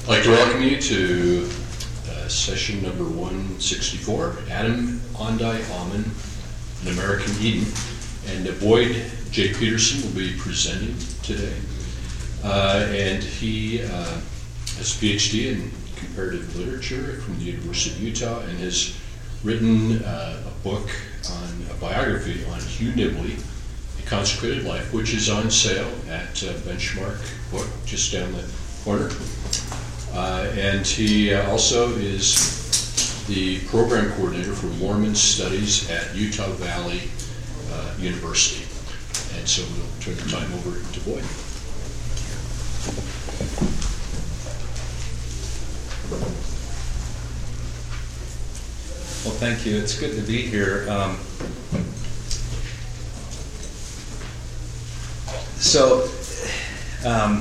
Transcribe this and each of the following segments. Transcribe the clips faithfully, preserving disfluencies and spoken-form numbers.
I'd like to welcome you to uh, session number one sixty-four, Adam Ondai Amen, An American Eden. And uh, Boyd J. Peterson will be presenting today. Uh, and he uh, has a P H D in comparative literature from the University of Utah and has written uh, a book on a biography on Hugh Nibley, A Consecrated Life, which is on sale at uh, Benchmark Book, just down the corner. Uh, and he uh, also is the program coordinator for Mormon Studies at Utah Valley uh, University. And so we'll turn the time over to Boyd. Well, thank you. It's good to be here. Um, so, um,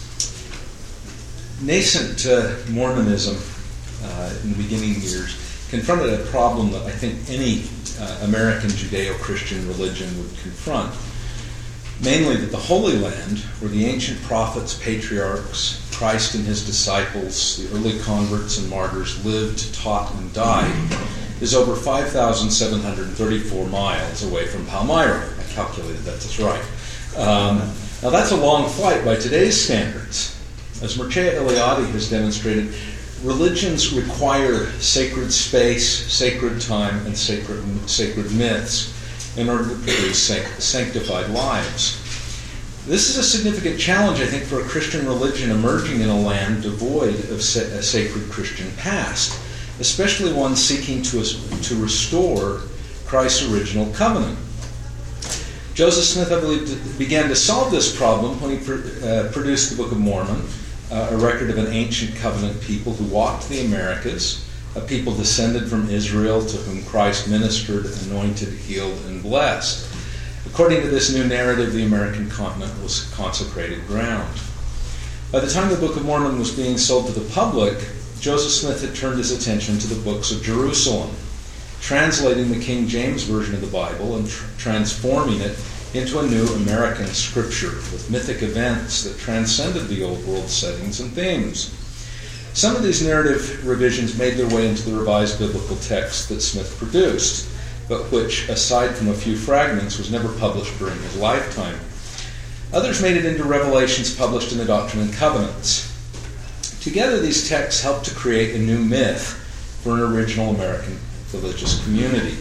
nascent uh, Mormonism uh, in the beginning years confronted a problem that I think any uh, American Judeo-Christian religion would confront. Mainly that the Holy Land, where the ancient prophets, patriarchs, Christ and his disciples, the early converts and martyrs lived, taught, and died, is over five thousand seven hundred thirty-four miles away from Palmyra. I calculated that just right. Um, now that's a long flight by today's standards. As Mircea Eliade has demonstrated, religions require sacred space, sacred time, and sacred, sacred myths in order to produce sanctified lives. This is a significant challenge, I think, for a Christian religion emerging in a land devoid of a sacred Christian past, especially one seeking to, to restore Christ's original covenant. Joseph Smith, I believe, began to solve this problem when he pr- uh, produced the Book of Mormon, uh, a record of an ancient covenant people who walked the Americas, a people descended from Israel to whom Christ ministered, anointed, healed, and blessed. According to this new narrative, the American continent was consecrated ground. By the time the Book of Mormon was being sold to the public, Joseph Smith had turned his attention to the books of Jerusalem, translating the King James Version of the Bible and tr- transforming it into a new American scripture with mythic events that transcended the old world settings and themes. Some of these narrative revisions made their way into the revised biblical text that Smith produced, but which, aside from a few fragments, was never published during his lifetime. Others made it into revelations published in the Doctrine and Covenants. Together, these texts helped to create a new myth for an original American religious community,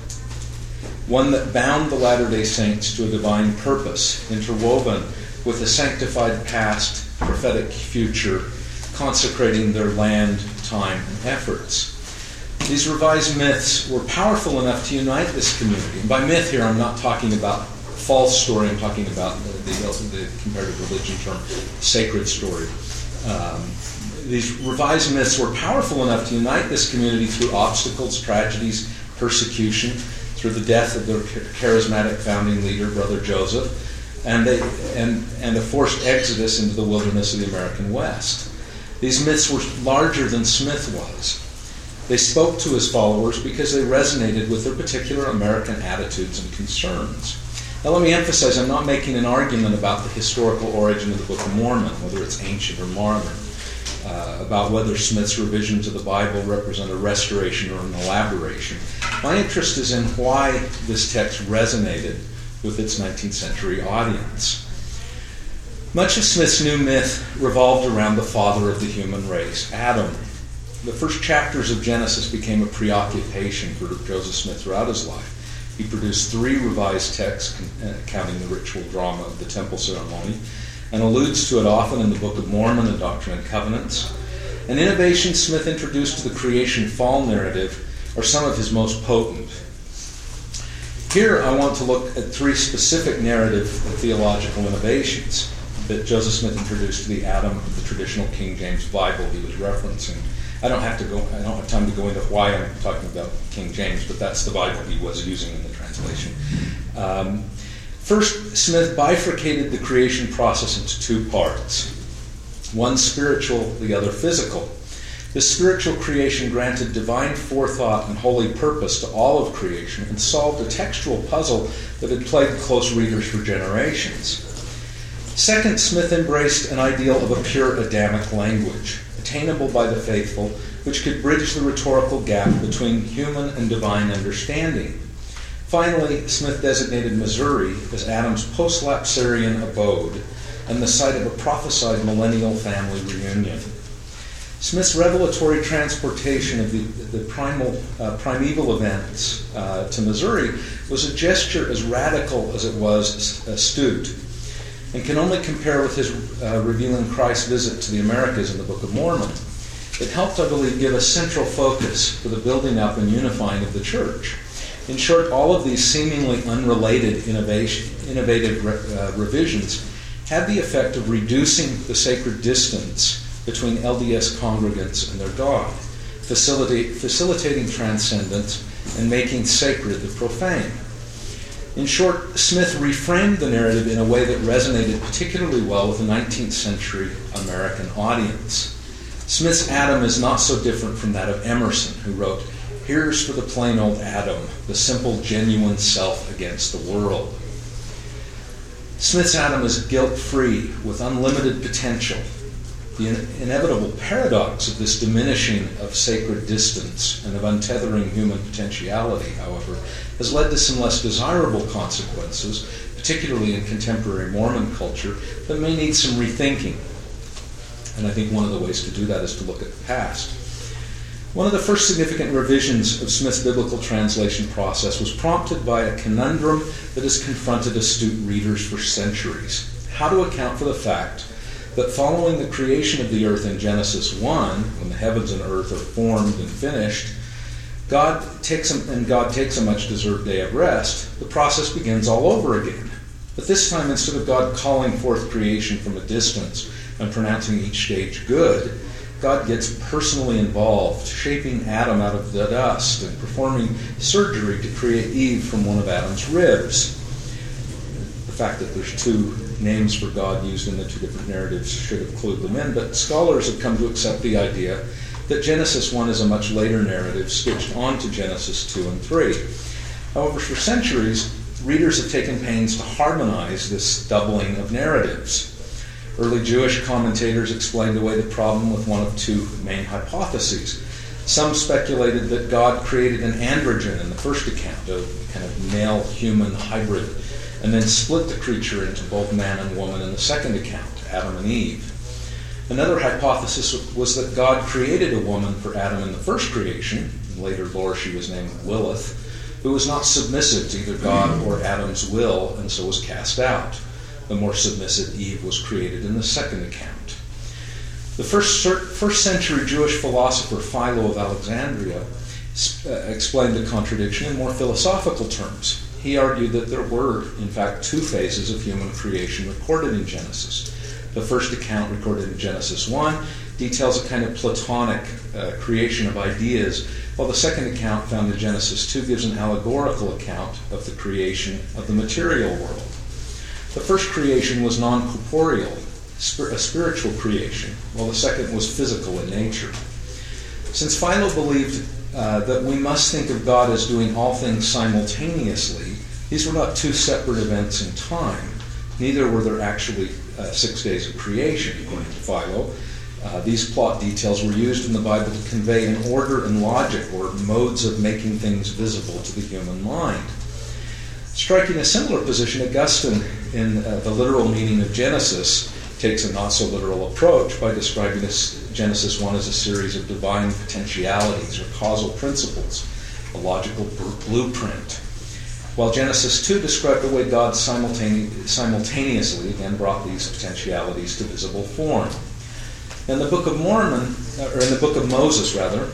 one that bound the Latter-day Saints to a divine purpose, interwoven with a sanctified past, prophetic future, consecrating their land, time, and efforts. These revised myths were powerful enough to unite this community. And by myth here, I'm not talking about false story, I'm talking about the, the, the comparative religion term, sacred story. Um, these revised myths were powerful enough to unite this community through obstacles, tragedies, persecution, through the death of their charismatic founding leader, Brother Joseph, and, they, and, and a forced exodus into the wilderness of the American West. These myths were larger than Smith was. They spoke to his followers because they resonated with their particular American attitudes and concerns. Now let me emphasize, I'm not making an argument about the historical origin of the Book of Mormon, whether it's ancient or modern, uh, about whether Smith's revisions of the Bible represent a restoration or an elaboration. My interest is in why this text resonated with its nineteenth century audience. Much of Smith's new myth revolved around the father of the human race, Adam. The first chapters of Genesis became a preoccupation for Joseph Smith throughout his life. He produced three revised texts counting the ritual drama of the temple ceremony, and alludes to it often in the Book of Mormon and Doctrine and Covenants. An innovation Smith introduced to the creation fall narrative are some of his most potent. Here I want to look at three specific narrative and theological innovations that Joseph Smith introduced to the Adam of the traditional King James Bible he was referencing. I don't have to go. I don't have time to go into why I'm talking about King James, but that's the Bible he was using in the translation. Um, first, Smith bifurcated the creation process into two parts: one spiritual, the other physical. The spiritual creation granted divine forethought and holy purpose to all of creation and solved a textual puzzle that had plagued close readers for generations. Second, Smith embraced an ideal of a pure Adamic language, a attainable by the faithful, which could bridge the rhetorical gap between human and divine understanding. Finally, Smith designated Missouri as Adam's post-lapsarian abode and the site of a prophesied millennial family reunion. Smith's revelatory transportation of the, the primal, uh, primeval events uh, to Missouri was a gesture as radical as it was astute, and can only compare with his uh, revealing Christ's visit to the Americas in the Book of Mormon. It helped, I believe, give a central focus for the building up and unifying of the church. In short, all of these seemingly unrelated innovation, innovative re, uh, revisions had the effect of reducing the sacred distance between L D S congregants and their God, facilitate, facilitating transcendence and making sacred the profane. In short, Smith reframed the narrative in a way that resonated particularly well with the nineteenth century American audience. Smith's Adam is not so different from that of Emerson, who wrote, "Here's for the plain old Adam, the simple, genuine self against the world." Smith's Adam is guilt-free, with unlimited potential. The in- inevitable paradox of this diminishing of sacred distance and of untethering human potentiality, however, has led to some less desirable consequences, particularly in contemporary Mormon culture, that may need some rethinking. And I think one of the ways to do that is to look at the past. One of the first significant revisions of Smith's biblical translation process was prompted by a conundrum that has confronted astute readers for centuries. How to account for the fact that following the creation of the earth in Genesis one, when the heavens and earth are formed and finished, God takes a, and God takes a much-deserved day of rest, the process begins all over again. But this time, instead of God calling forth creation from a distance and pronouncing each stage good, God gets personally involved, shaping Adam out of the dust and performing surgery to create Eve from one of Adam's ribs. The fact that there's two names for God used in the two different narratives should have clued them in, but scholars have come to accept the idea that Genesis one is a much later narrative stitched onto Genesis two and three. However, for centuries, readers have taken pains to harmonize this doubling of narratives. Early Jewish commentators explained away the problem with one of two main hypotheses. Some speculated that God created an androgen in the first account, a kind of male-human hybrid, and then split the creature into both man and woman in the second account, Adam and Eve. Another hypothesis was that God created a woman for Adam in the first creation. In later lore, she was named Lilith, who was not submissive to either God or Adam's will, and so was cast out. The more submissive Eve was created in the second account. The first, first century Jewish philosopher Philo of Alexandria uh, explained the contradiction in more philosophical terms. He argued that there were, in fact, two phases of human creation recorded in Genesis. The first account, recorded in Genesis one, details a kind of Platonic uh, creation of ideas, while the second account, found in Genesis two, gives an allegorical account of the creation of the material world. The first creation was non-corporeal, a spiritual creation, while the second was physical in nature. Since Philo believed uh, that we must think of God as doing all things simultaneously, these were not two separate events in time. Neither were there actually uh, six days of creation, according to Philo. Uh, these plot details were used in the Bible to convey an order and logic, or modes of making things visible to the human mind. Striking a similar position, Augustine, in uh, the literal meaning of Genesis, takes a not-so-literal approach by describing this Genesis one as a series of divine potentialities or causal principles, a logical b- blueprint, while Genesis two described the way God simultane- simultaneously again brought these potentialities to visible form. In the Book of Mormon, or in the Book of Moses, rather,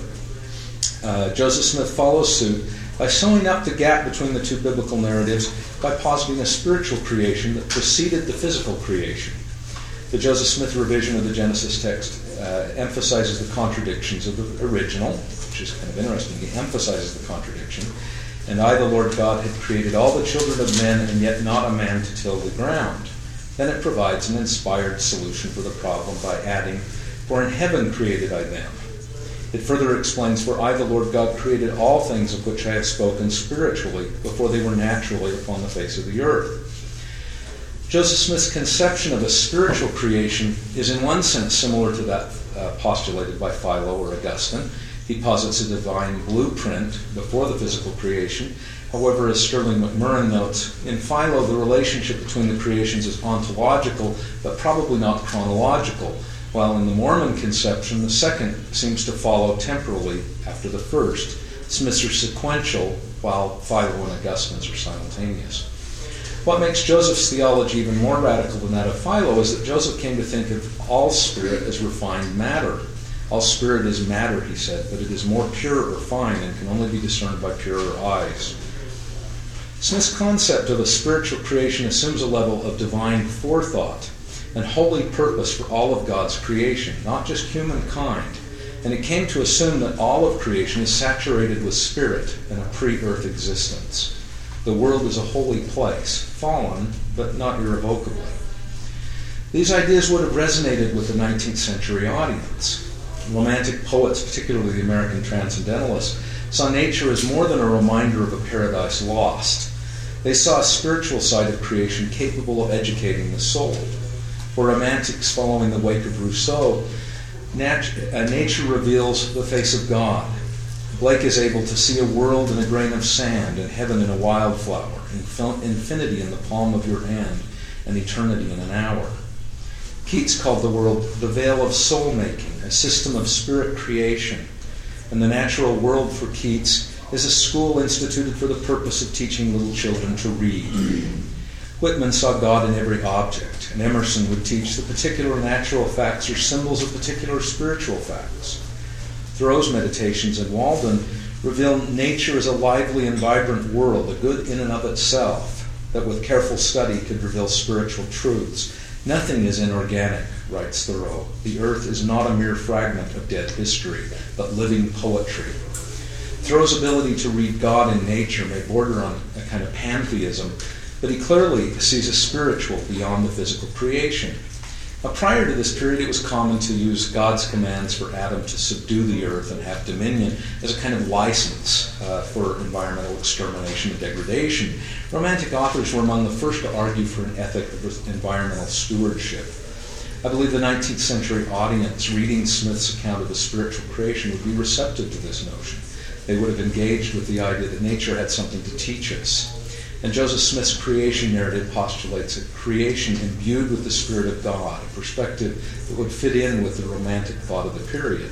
uh, Joseph Smith follows suit by sewing up the gap between the two biblical narratives by positing a spiritual creation that preceded the physical creation. The Joseph Smith revision of the Genesis text uh, emphasizes the contradictions of the original, which is kind of interesting. He emphasizes the contradiction. And I, the Lord God, had created all the children of men, and yet not a man to till the ground. Then it provides an inspired solution for the problem by adding, for in heaven created I them. It further explains, for I, the Lord God, created all things of which I have spoken spiritually, before they were naturally upon the face of the earth. Joseph Smith's conception of a spiritual creation is in one sense similar to that uh, postulated by Philo or Augustine. He posits a divine blueprint before the physical creation. However, as Sterling McMurrin notes, in Philo the relationship between the creations is ontological, but probably not chronological, while in the Mormon conception the second seems to follow temporally after the first. Smiths are sequential, while Philo and Augustine's are simultaneous. What makes Joseph's theology even more radical than that of Philo is that Joseph came to think of all spirit as refined matter. All spirit is matter, he said, but it is more pure or fine and can only be discerned by purer eyes. Smith's concept of a spiritual creation assumes a level of divine forethought and holy purpose for all of God's creation, not just humankind. And it came to assume that all of creation is saturated with spirit and a pre-earth existence. The world is a holy place, fallen, but not irrevocably. These ideas would have resonated with the nineteenth century audience. Romantic poets, particularly the American transcendentalists, saw nature as more than a reminder of a paradise lost. They saw a spiritual side of creation capable of educating the soul. For romantics following the wake of Rousseau, nat- uh, nature reveals the face of God. Blake is able to see a world in a grain of sand, and heaven in a wildflower, inf- infinity in the palm of your hand, and eternity in an hour. Keats called the world the veil of soul-making, a system of spirit creation. And the natural world for Keats is a school instituted for the purpose of teaching little children to read. Whitman saw God in every object, and Emerson would teach that particular natural facts are symbols of particular spiritual facts. Thoreau's meditations and Walden reveal nature as a lively and vibrant world, a good in and of itself, that with careful study could reveal spiritual truths. Nothing is inorganic, writes Thoreau. The earth is not a mere fragment of dead history, but living poetry. Thoreau's ability to read God in nature may border on a kind of pantheism, but he clearly sees a spiritual beyond the physical creation. Now, prior to this period, it was common to use God's commands for Adam to subdue the earth and have dominion as a kind of license uh, for environmental extermination and degradation. Romantic authors were among the first to argue for an ethic of environmental stewardship. I believe the nineteenth century audience reading Smith's account of the spiritual creation would be receptive to this notion. They would have engaged with the idea that nature had something to teach us. And Joseph Smith's creation narrative postulates a creation imbued with the Spirit of God, a perspective that would fit in with the romantic thought of the period.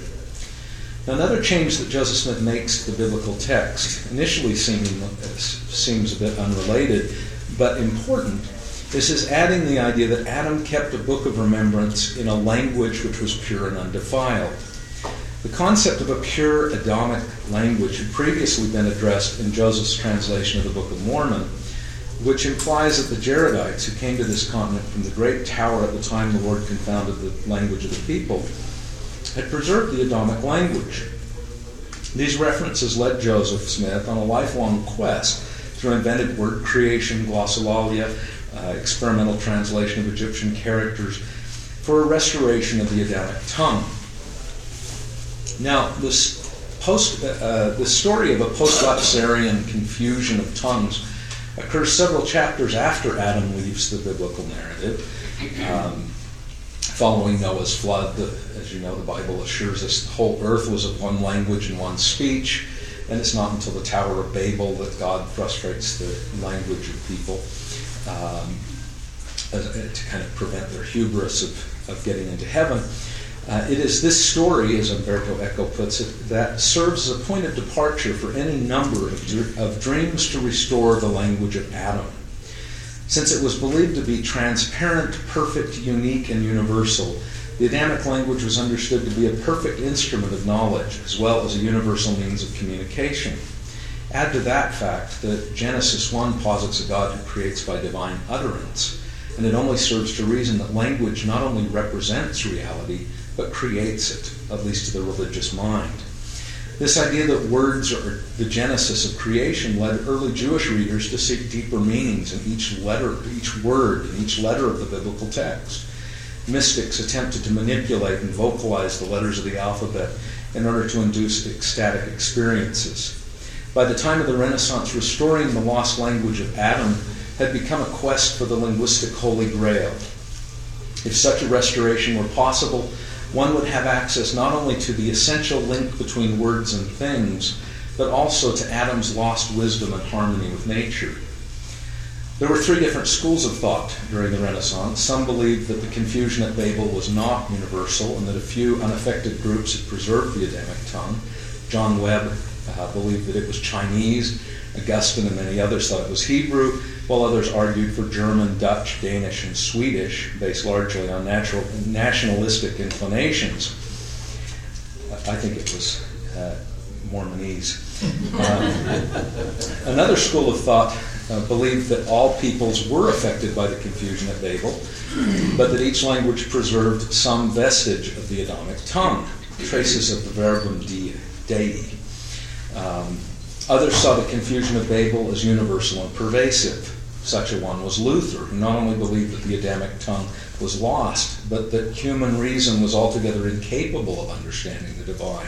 Now, another change that Joseph Smith makes to the biblical text, initially seeming, seems a bit unrelated, but important, is his adding the idea that Adam kept a book of remembrance in a language which was pure and undefiled. The concept of a pure Adamic language had previously been addressed in Joseph's translation of the Book of Mormon, which implies that the Jaredites, who came to this continent from the great tower at the time the Lord confounded the language of the people, had preserved the Adamic language. These references led Joseph Smith on a lifelong quest through invented word creation, glossolalia, uh, experimental translation of Egyptian characters, for a restoration of the Adamic tongue. Now, this post, uh, the story of a post-lapsarian confusion of tongues occurs several chapters after Adam leaves the biblical narrative. Um, following Noah's flood, the, as you know, the Bible assures us the whole earth was of one language and one speech, and it's not until the Tower of Babel that God frustrates the language of people um, to kind of prevent their hubris of, of getting into heaven. Uh, it is this story, as Umberto Eco puts it, that serves as a point of departure for any number of, dr- of dreams to restore the language of Adam. Since it was believed to be transparent, perfect, unique, and universal, the Adamic language was understood to be a perfect instrument of knowledge, as well as a universal means of communication. Add to that fact that Genesis one posits a God who creates by divine utterance, and it only serves to reason that language not only represents reality, but creates it, at least to the religious mind. This idea that words are the genesis of creation led early Jewish readers to seek deeper meanings in each letter, each word, in each letter of the biblical text. Mystics attempted to manipulate and vocalize the letters of the alphabet in order to induce ecstatic experiences. By the time of the Renaissance, restoring the lost language of Adam had become a quest for the linguistic holy grail. If such a restoration were possible, one would have access not only to the essential link between words and things, but also to Adam's lost wisdom and harmony with nature. There were three different schools of thought during the Renaissance. Some believed that the confusion at Babel was not universal and that a few unaffected groups had preserved the Adamic tongue. John Webb uh, believed that it was Chinese. Augustine and many others thought it was Hebrew, while others argued for German, Dutch, Danish, and Swedish, based largely on natural, nationalistic inclinations. I think it was uh, Mormonese. Um, another school of thought uh, believed that all peoples were affected by the confusion at Babel, but that each language preserved some vestige of the Adamic tongue, traces of the verbum dei. Um, others saw the confusion of Babel as universal and pervasive. Such a one was Luther, who not only believed that the Adamic tongue was lost, but that human reason was altogether incapable of understanding the divine.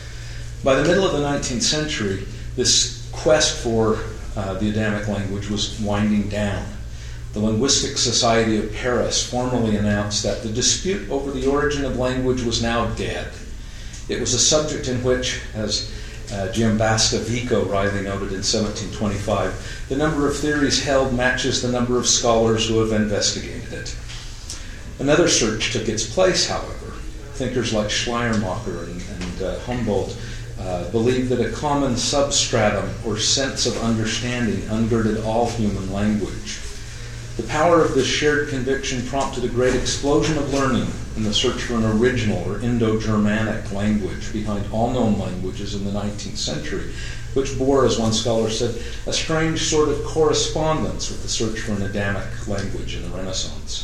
By the middle of the nineteenth century, this quest for uh, the Adamic language was winding down. The Linguistic Society of Paris formally announced that the dispute over the origin of language was now dead. It was a subject in which, as uh, Giambattista Vico rightly noted in seventeen twenty-five, the number of theories held matches the number of scholars who have investigated it. Another search took its place, however. Thinkers like Schleiermacher and, and uh, Humboldt uh, believed that a common substratum or sense of understanding ungirded all human language. The power of this shared conviction prompted a great explosion of learning in the search for an original or Indo-Germanic language behind all known languages in the nineteenth century, which bore, as one scholar said, a strange sort of correspondence with the search for an Adamic language in the Renaissance.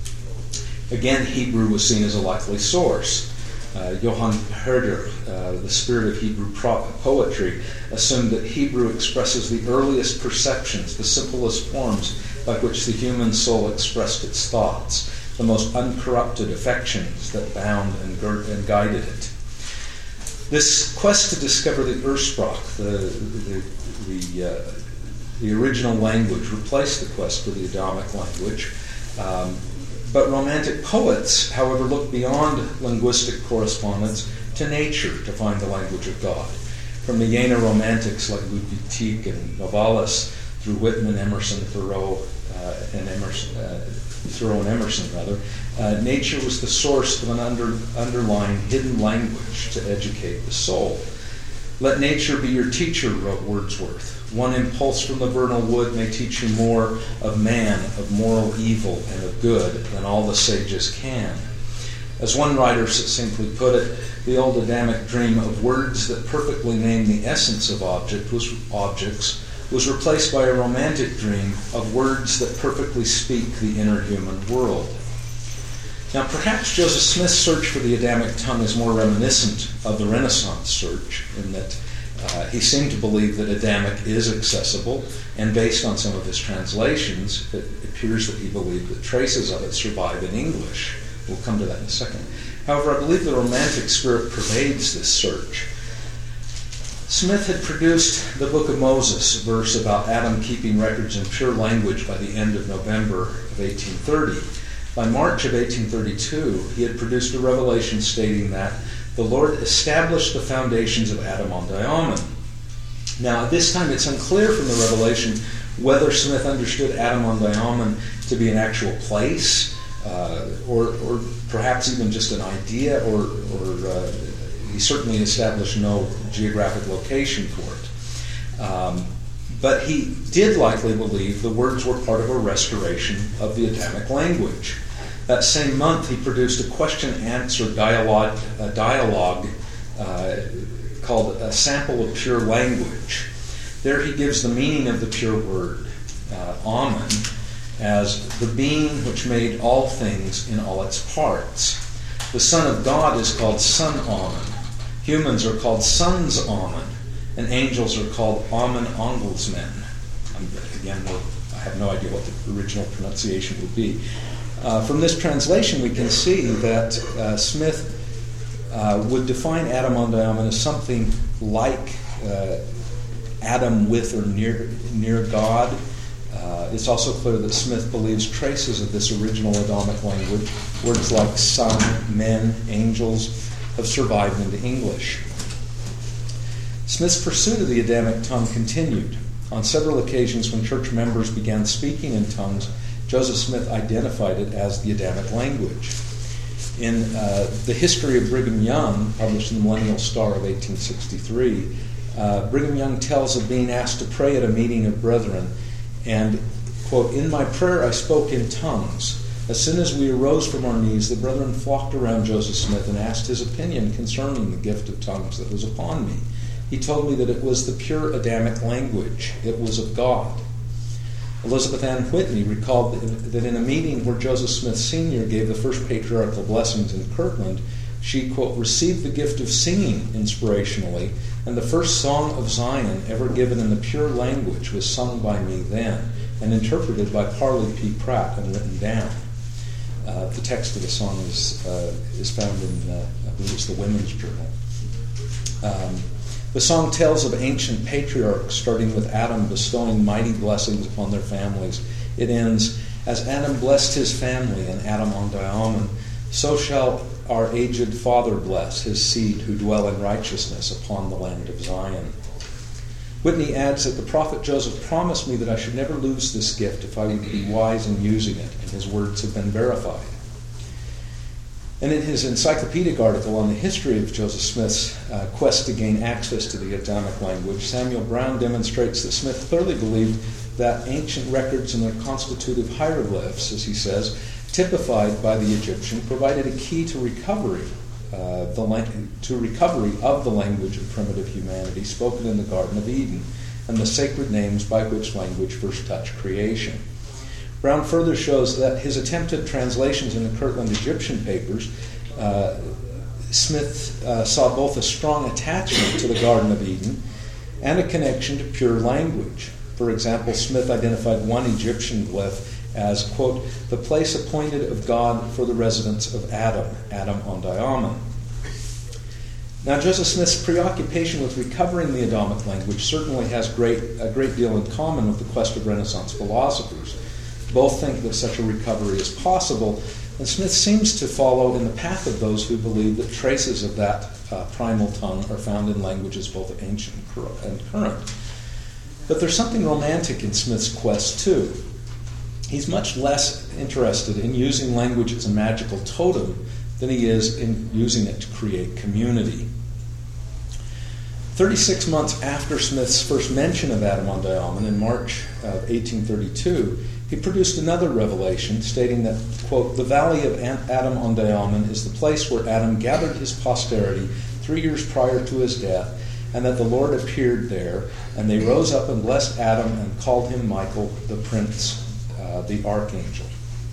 Again, Hebrew was seen as a likely source. Uh, Johann Herder, uh, the spirit of Hebrew pro- poetry, assumed that Hebrew expresses the earliest perceptions, the simplest forms by which the human soul expressed its thoughts, the most uncorrupted affections that bound and, girt and guided it. This quest to discover the Ursprach, the, the, the, uh, the original language, replaced the quest for the Adamic language. Um, but Romantic poets, however, looked beyond linguistic correspondence to nature to find the language of God. From the Jena Romantics like Ludwig Tieck and Novalis, through Whitman, Emerson, Thoreau, uh, and Emerson, uh, Thoreau and Emerson, rather, uh, nature was the source of an under, underlying hidden language to educate the soul. Let nature be your teacher, wrote Wordsworth. One impulse from the vernal wood may teach you more of man, of moral evil, and of good than all the sages can. As one writer succinctly put it, the old Adamic dream of words that perfectly name the essence of object was, objects was replaced by a romantic dream of words that perfectly speak the inner human world. Now, perhaps Joseph Smith's search for the Adamic tongue is more reminiscent of the Renaissance search in that uh, he seemed to believe that Adamic is accessible, and based on some of his translations, it appears that he believed that traces of it survive in English. We'll come to that in a second. However, I believe the Romantic spirit pervades this search. Smith had produced the Book of Moses, a verse about Adam keeping records in pure language by the end of November of eighteen thirty. By March of eighteen thirty-two, he had produced a revelation stating that the Lord established the foundations of Adam-ondi-Ahman. Now, at this time, it's unclear from the revelation whether Smith understood Adam-ondi-Ahman to be an actual place, uh, or, or perhaps even just an idea, or, or uh, he certainly established no geographic location for it. Um, but he did likely believe the words were part of a restoration of the Adamic language. That same month, he produced a question-answer dialogue, a dialogue uh, called A Sample of Pure Language. There he gives the meaning of the pure word, uh, Amen, as the being which made all things in all its parts. The Son of God is called Son Amen. Humans are called sons Amen, and angels are called Amen Angelsmen. Again, I have no idea what the original pronunciation would be. Uh, from this translation, we can see that uh, Smith uh, would define Adam-ondi-Ahman as something like uh, Adam with or near near God, Uh, it's also clear that Smith believes traces of this original Adamic language, words like son, men, angels, have survived into English. Smith's pursuit of the Adamic tongue continued. On several occasions when church members began speaking in tongues, Joseph Smith identified it as the Adamic language. In uh, The History of Brigham Young, published in the Millennial Star of eighteen sixty-three, uh, Brigham Young tells of being asked to pray at a meeting of brethren, and, quote, "In my prayer I spoke in tongues. As soon as we arose from our knees, the brethren flocked around Joseph Smith and asked his opinion concerning the gift of tongues that was upon me. He told me that it was the pure Adamic language. It was of God." Elizabeth Ann Whitney recalled that in a meeting where Joseph Smith Senior gave the first patriarchal blessings in Kirtland, she, quote, "received the gift of singing inspirationally, and the first song of Zion ever given in the pure language was sung by me then, and interpreted by Parley P. Pratt and written down." Uh, the text of the song is uh, is found in, uh, I believe it's the Women's Journal. Um, the song tells of ancient patriarchs, starting with Adam bestowing mighty blessings upon their families. It ends, "As Adam blessed his family and Adam on Diamond, so shall our aged father bless his seed who dwell in righteousness upon the land of Zion." Whitney adds that the prophet Joseph promised me that I should never lose this gift if I would be wise in using it, and his words have been verified. And in his encyclopedic article on the history of Joseph Smith's uh, quest to gain access to the Adamic language, Samuel Brown demonstrates that Smith clearly believed that ancient records and their constitutive hieroglyphs, as he says, typified by the Egyptian, provided a key to recovery, uh, the lang- to recovery of the language of primitive humanity spoken in the Garden of Eden, and the sacred names by which language first touched creation. Brown further shows that his attempted translations in the Kirtland Egyptian papers, uh, Smith uh, saw both a strong attachment to the Garden of Eden and a connection to pure language. For example, Smith identified one Egyptian glyph as, quote, "the place appointed of God for the residence of Adam, Adam on Diamond." Now, Joseph Smith's preoccupation with recovering the Adamic language certainly has great, a great deal in common with the quest of Renaissance philosophers. Both think that such a recovery is possible, and Smith seems to follow in the path of those who believe that traces of that uh, primal tongue are found in languages both ancient and current. But there's something romantic in Smith's quest, too. He's much less interested in using language as a magical totem than he is in using it to create community. Thirty-six months after Smith's first mention of Adam on Diamond in March of eighteen thirty-two, he produced another revelation stating that, quote, "the valley of Adam on Diamond is the place where Adam gathered his posterity three years prior to his death, and that the Lord appeared there, and they rose up and blessed Adam and called him Michael, the prince, uh, the archangel."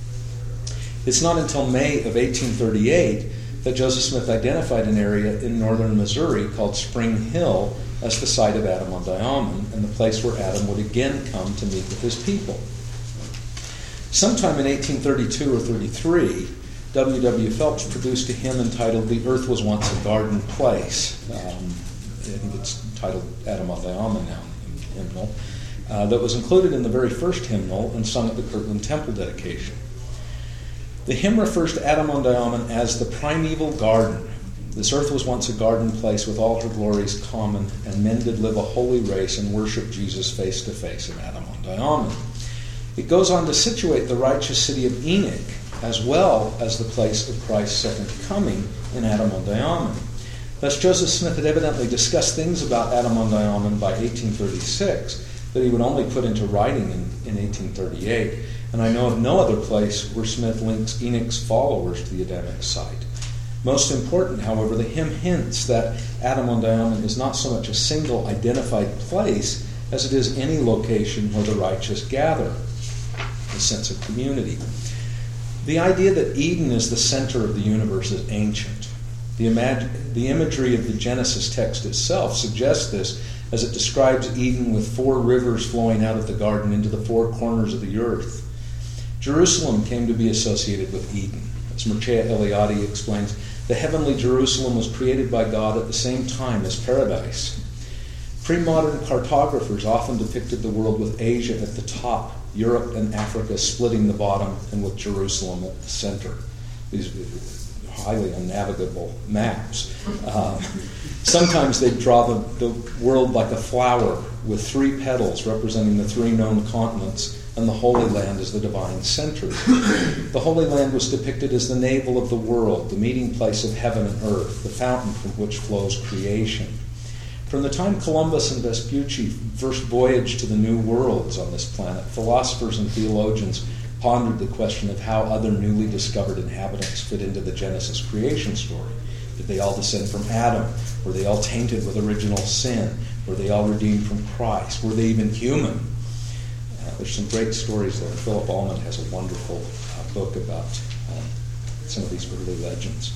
It's not until May of eighteen thirty-eight that Joseph Smith identified an area in northern Missouri called Spring Hill as the site of Adam on Diamond, and the place where Adam would again come to meet with his people. Sometime in eighteen thirty-two or thirty-three, W W Phelps produced a hymn entitled "The Earth Was Once a Garden Place." Um, I think it's titled Adam on Diamond now in the hymnal, uh, that was included in the very first hymnal and sung at the Kirtland Temple dedication. The hymn refers to Adam on Diamond as the primeval garden. This earth was once a garden place with all her glories common, and men did live a holy race and worship Jesus face to face in Adam on Diamond. It goes on to situate the righteous city of Enoch as well as the place of Christ's second coming in Adam on Diamond. Thus, Joseph Smith had evidently discussed things about Adam on Diamond by eighteen thirty-six that he would only put into writing in, in eighteen thirty-eight, and I know of no other place where Smith links Enoch's followers to the Adamic site. Most important, however, the hymn hints that Adam on Diamond is not so much a single identified place as it is any location where the righteous gather, a sense of community. The idea that Eden is the center of the universe is ancient. The, imag- the imagery of the Genesis text itself suggests this, as it describes Eden with four rivers flowing out of the garden into the four corners of the earth. Jerusalem came to be associated with Eden. As Mircea Eliade explains, the heavenly Jerusalem was created by God at the same time as paradise. Pre-modern cartographers often depicted the world with Asia at the top, Europe and Africa splitting the bottom, and with Jerusalem at the center. These highly unnavigable maps. Um, sometimes they draw the, the world like a flower with three petals representing the three known continents, and the Holy Land as the divine center. The Holy Land was depicted as the navel of the world, the meeting place of heaven and earth, the fountain from which flows creation. From the time Columbus and Vespucci first voyaged to the new worlds on this planet, philosophers and theologians pondered the question of how other newly discovered inhabitants fit into the Genesis creation story. Did they all descend from Adam? Were they all tainted with original sin? Were they all redeemed from Christ? Were they even human? Uh, there's some great stories there. Philip Allman has a wonderful uh, book about uh, some of these early legends.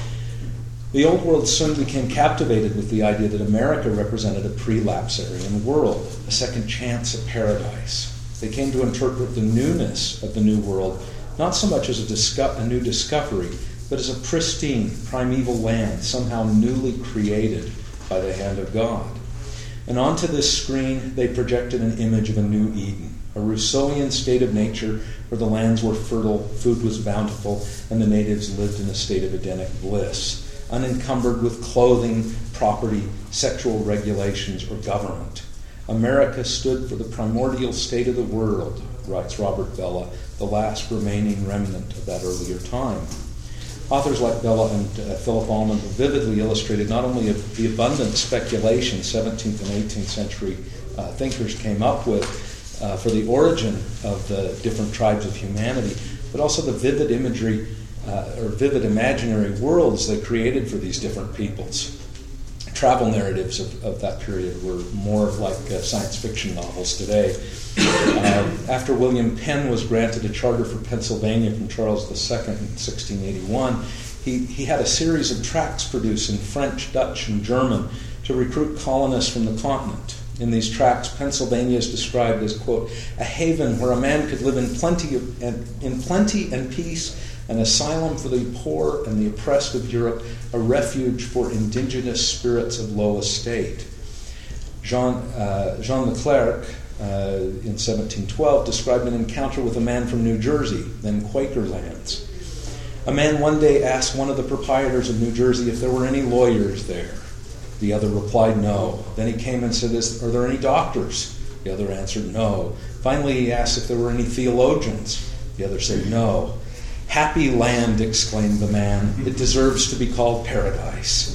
The Old World soon became captivated with the idea that America represented a pre-lapsarian world, a second chance at paradise. They came to interpret the newness of the New World not so much as a, disco- a new discovery, but as a pristine, primeval land, somehow newly created by the hand of God. And onto this screen, they projected an image of a new Eden, a Rousseauian state of nature where the lands were fertile, food was bountiful, and the natives lived in a state of Edenic bliss, unencumbered with clothing, property, sexual regulations, or government. America stood for the primordial state of the world, writes Robert Bellah, the last remaining remnant of that earlier time. Authors like Bellah and uh, Philip Allman vividly illustrated not only of the abundant speculation seventeenth and eighteenth century uh, thinkers came up with uh, for the origin of the different tribes of humanity, but also the vivid imagery uh, or vivid imaginary worlds they created for these different peoples. Travel narratives of, of that period were more like uh, science fiction novels today. Uh, after William Penn was granted a charter for Pennsylvania from Charles the Second in sixteen eighty-one, he, he had a series of tracts produced in French, Dutch, and German to recruit colonists from the continent. In these tracts, Pennsylvania is described as, quote, a haven where a man could live in plenty of, and, in plenty and peace, an asylum for the poor and the oppressed of Europe, a refuge for indigenous spirits of low estate. Jean, uh, Jean Leclerc, uh, in seventeen twelve, described an encounter with a man from New Jersey, then Quaker lands. A man one day asked one of the proprietors of New Jersey if there were any lawyers there. The other replied no. Then he came and said, Is, are there any doctors? The other answered no. Finally, he asked if there were any theologians. The other said no. Happy land, exclaimed the man. It deserves to be called paradise.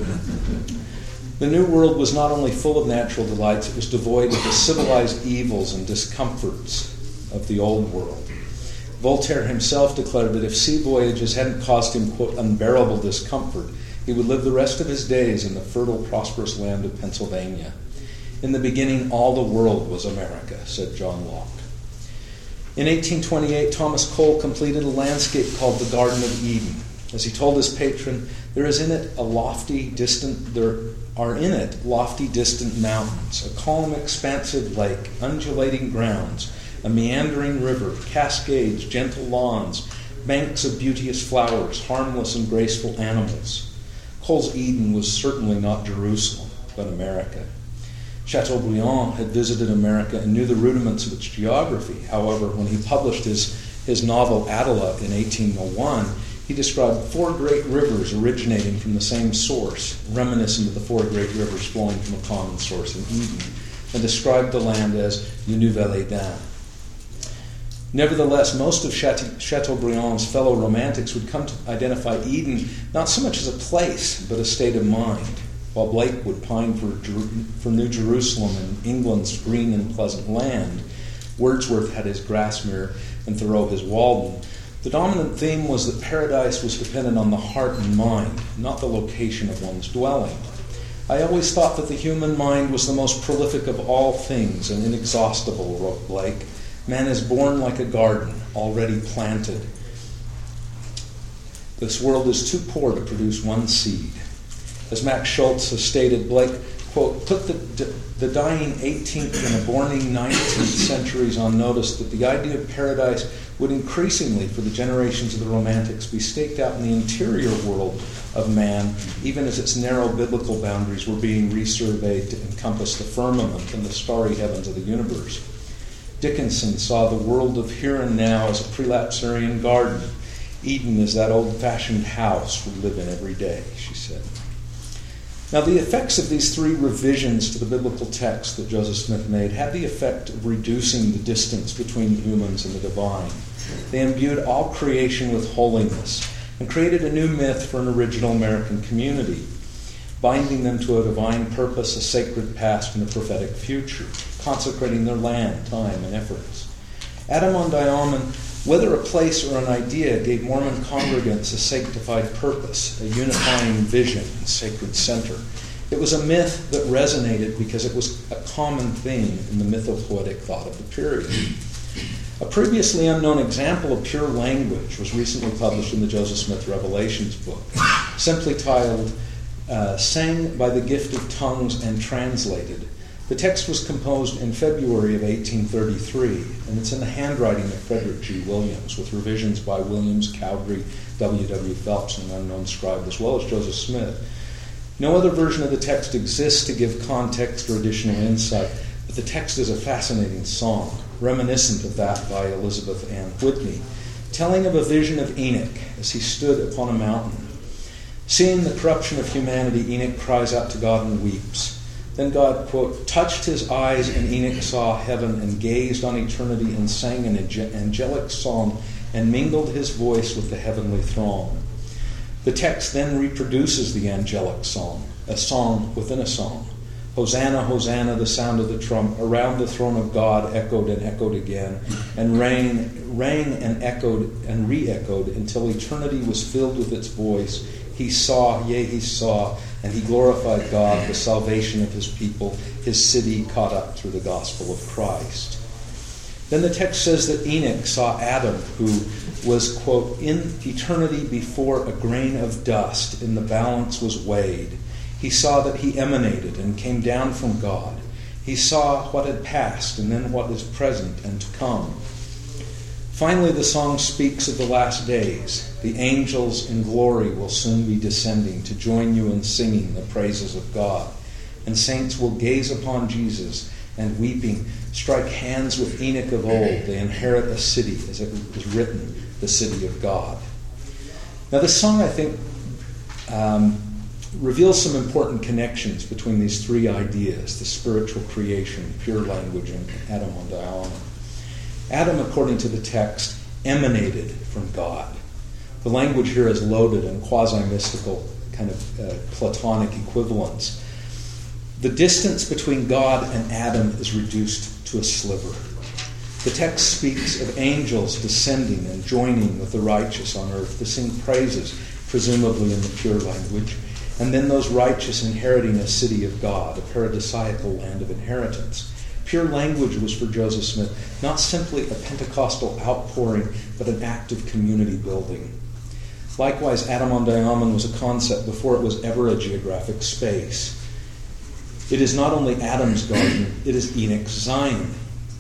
The New World was not only full of natural delights, it was devoid of the civilized evils and discomforts of the Old World. Voltaire himself declared that if sea voyages hadn't caused him, quote, unbearable discomfort, he would live the rest of his days in the fertile, prosperous land of Pennsylvania. In the beginning, all the world was America, said John Locke. In eighteen twenty-eight, Thomas Cole completed a landscape called the Garden of Eden. As he told his patron, there is in it a lofty, distant, there are in it lofty, distant mountains, a calm, expansive lake, undulating grounds, a meandering river, cascades, gentle lawns, banks of beauteous flowers, harmless and graceful animals. Cole's Eden was certainly not Jerusalem, but America. Chateaubriand had visited America and knew the rudiments of its geography. However, when he published his, his novel Attila in eighteen oh one, he described four great rivers originating from the same source, reminiscent of the four great rivers flowing from a common source in Eden, and described the land as Le Nouvel Eden. Nevertheless, most of Chateaubriand's fellow romantics would come to identify Eden not so much as a place, but a state of mind. While Blake would pine for, for New Jerusalem and England's green and pleasant land, Wordsworth had his Grasmere and Thoreau his Walden. The dominant theme was that paradise was dependent on the heart and mind, not the location of one's dwelling. I always thought that the human mind was the most prolific of all things and inexhaustible, wrote Blake. Man is born like a garden, already planted. This world is too poor to produce one seed. As Max Schultz has stated, Blake, quote, put the, the dying eighteenth and a borning nineteenth centuries on notice that the idea of paradise would increasingly, for the generations of the Romantics, be staked out in the interior world of man, even as its narrow biblical boundaries were being resurveyed to encompass the firmament and the starry heavens of the universe. Dickinson saw the world of here and now as a prelapsarian garden. Eden is that old-fashioned house we live in every day, she said. Now, the effects of these three revisions to the biblical text that Joseph Smith made had the effect of reducing the distance between humans and the divine. They imbued all creation with holiness and created a new myth for an original American community, binding them to a divine purpose, a sacred past, and a prophetic future, consecrating their land, time, and efforts. Adam-ondi-Ahman, whether a place or an idea, gave Mormon congregants a sanctified purpose, a unifying vision, and sacred center. It was a myth that resonated because it was a common theme in the mythopoetic thought of the period. A previously unknown example of pure language was recently published in the Joseph Smith Revelations book, simply titled, uh, Sang by the Gift of Tongues and Translated. The text was composed in February of eighteen thirty-three, and it's in the handwriting of Frederick G. Williams, with revisions by Williams, Cowdery, W W Phelps, and an unknown scribe, as well as Joseph Smith. No other version of the text exists to give context or additional insight, but the text is a fascinating song, reminiscent of that by Elizabeth Ann Whitney, telling of a vision of Enoch as he stood upon a mountain. Seeing the corruption of humanity, Enoch cries out to God and weeps. Then God, quote, touched his eyes, and Enoch saw heaven and gazed on eternity and sang an angelic song and mingled his voice with the heavenly throng. The text then reproduces the angelic song, a song within a song. Hosanna, Hosanna, the sound of the trump, around the throne of God echoed and echoed again, and rang, rang and echoed and re-echoed until eternity was filled with its voice. He saw, yea, he saw, and he glorified God, the salvation of his people, his city caught up through the gospel of Christ. Then the text says that Enoch saw Adam, who was, quote, in eternity before a grain of dust in the balance was weighed. He saw that he emanated and came down from God. He saw what had passed and then what is present and to come. Finally, the song speaks of the last days. The angels in glory will soon be descending to join you in singing the praises of God. And saints will gaze upon Jesus and weeping strike hands with Enoch of old. They inherit a city, as it is written, the city of God. Now this song, I think, um, reveals some important connections between these three ideas, the spiritual creation, pure language, and Adam-ondi-Ahman. Adam, according to the text, emanated from God. The language here is loaded in quasi-mystical kind of uh, Platonic equivalents. The distance between God and Adam is reduced to a sliver. The text speaks of angels descending and joining with the righteous on earth to sing praises, presumably in the pure language, and then those righteous inheriting a city of God, a paradisiacal land of inheritance. Pure language was for Joseph Smith not simply a Pentecostal outpouring, but an act of community building. Likewise, Adam-ondi-Ahman was a concept before it was ever a geographic space. It is not only Adam's garden, it is Enoch's Zion.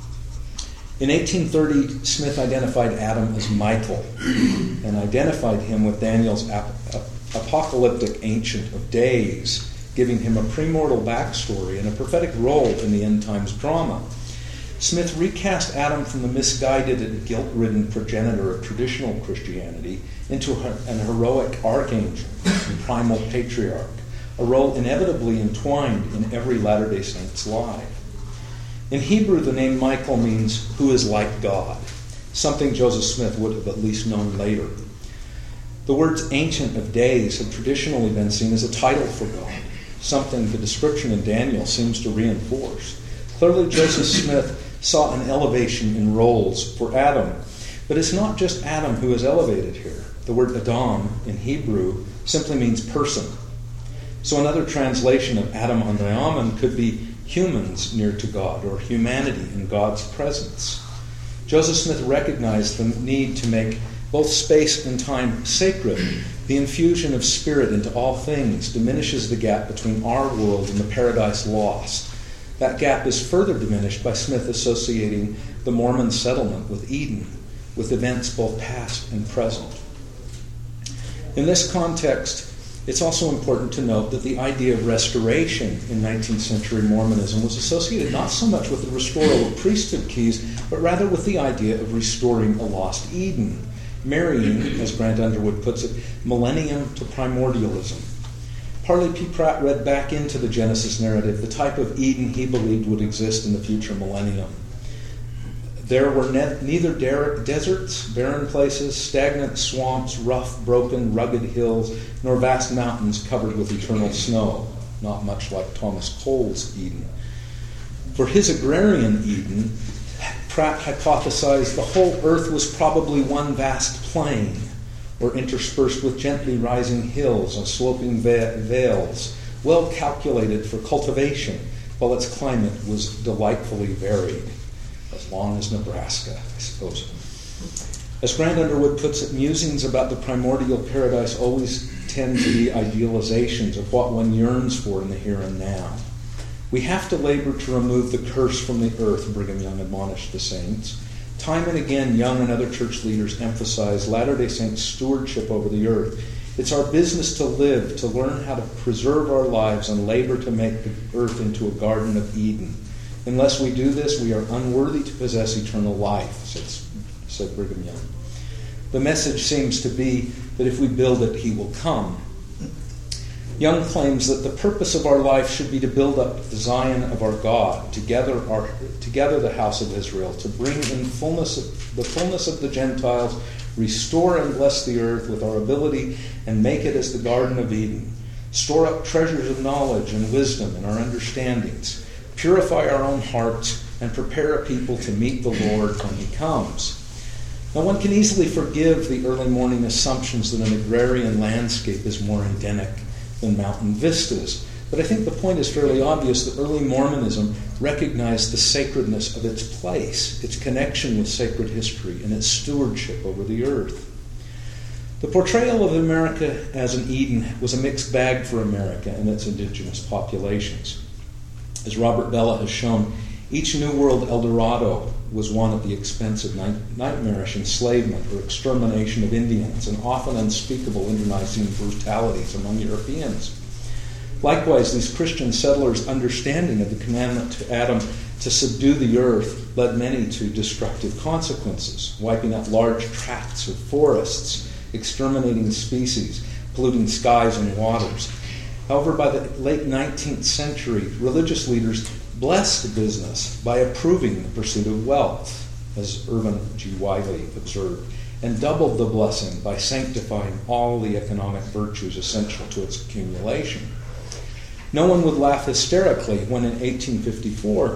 In eighteen thirty, Smith identified Adam as Michael and identified him with Daniel's ap- apocalyptic Ancient of Days, giving him a premortal backstory and a prophetic role in the end times drama. Smith recast Adam from the misguided and guilt-ridden progenitor of traditional Christianity into an heroic archangel and primal patriarch, a role inevitably entwined in every Latter-day Saint's life. In Hebrew, the name Michael means who is like God, something Joseph Smith would have at least known later. The words Ancient of Days have traditionally been seen as a title for God, something the description in Daniel seems to reinforce. Clearly, Joseph Smith saw an elevation in roles for Adam. But it's not just Adam who is elevated here. The word Adam in Hebrew simply means person. So another translation of Adam-ondi-Ahman could be humans near to God, or humanity in God's presence. Joseph Smith recognized the need to make both space and time sacred. The infusion of spirit into all things diminishes the gap between our world and the paradise lost. That gap is further diminished by Smith associating the Mormon settlement with Eden, with events both past and present. In this context, It's also important to note that the idea of restoration in nineteenth century Mormonism was associated not so much with the restoral of priesthood keys, but rather with the idea of restoring a lost Eden, marrying, as Grant Underwood puts it, millennium to primordialism. Parley P. Pratt read back into the Genesis narrative the type of Eden he believed would exist in the future millennium. There were ne- neither de- deserts, barren places, stagnant swamps, rough, broken, rugged hills, nor vast mountains covered with eternal snow, not much like Thomas Cole's Eden. For his agrarian Eden, Pratt hypothesized the whole earth was probably one vast plain, or interspersed with gently rising hills and sloping va- vales, well calculated for cultivation, while its climate was delightfully varied. As long as Nebraska, I suppose. As Grant Underwood puts it, musings about the primordial paradise always tend to be idealizations of what one yearns for in the here and now. We have to labor to remove the curse from the earth, Brigham Young admonished the saints. Time and again, Young and other church leaders emphasize Latter-day Saints' stewardship over the earth. It's our business to live, to learn how to preserve our lives and labor to make the earth into a Garden of Eden. Unless we do this, we are unworthy to possess eternal life, said, said Brigham Young. The message seems to be that if we build it, he will come. Young claims that the purpose of our life should be to build up the Zion of our God, together, our, together the house of Israel, to bring in fullness of, the fullness of the Gentiles, restore and bless the earth with our ability, and make it as the Garden of Eden. Store up treasures of knowledge and wisdom in our understandings. Purify our own hearts and prepare a people to meet the Lord when he comes. Now, one can easily forgive the early morning assumptions that an agrarian landscape is more endemic than mountain vistas, but I think the point is fairly obvious that early Mormonism recognized the sacredness of its place, its connection with sacred history, and its stewardship over the earth. The portrayal of America as an Eden was a mixed bag for America and its indigenous populations. As Robert Bella has shown, each New World El Dorado was one at the expense of night- nightmarish enslavement or extermination of Indians and often unspeakable internecine brutalities among Europeans. Likewise, these Christian settlers' understanding of the commandment to Adam to subdue the earth led many to destructive consequences, wiping out large tracts of forests, exterminating species, polluting skies and waters. However, by the late nineteenth century, religious leaders blessed business by approving the pursuit of wealth, as Irvin G. Wiley observed, and doubled the blessing by sanctifying all the economic virtues essential to its accumulation. No one would laugh hysterically when in eighteen fifty-four,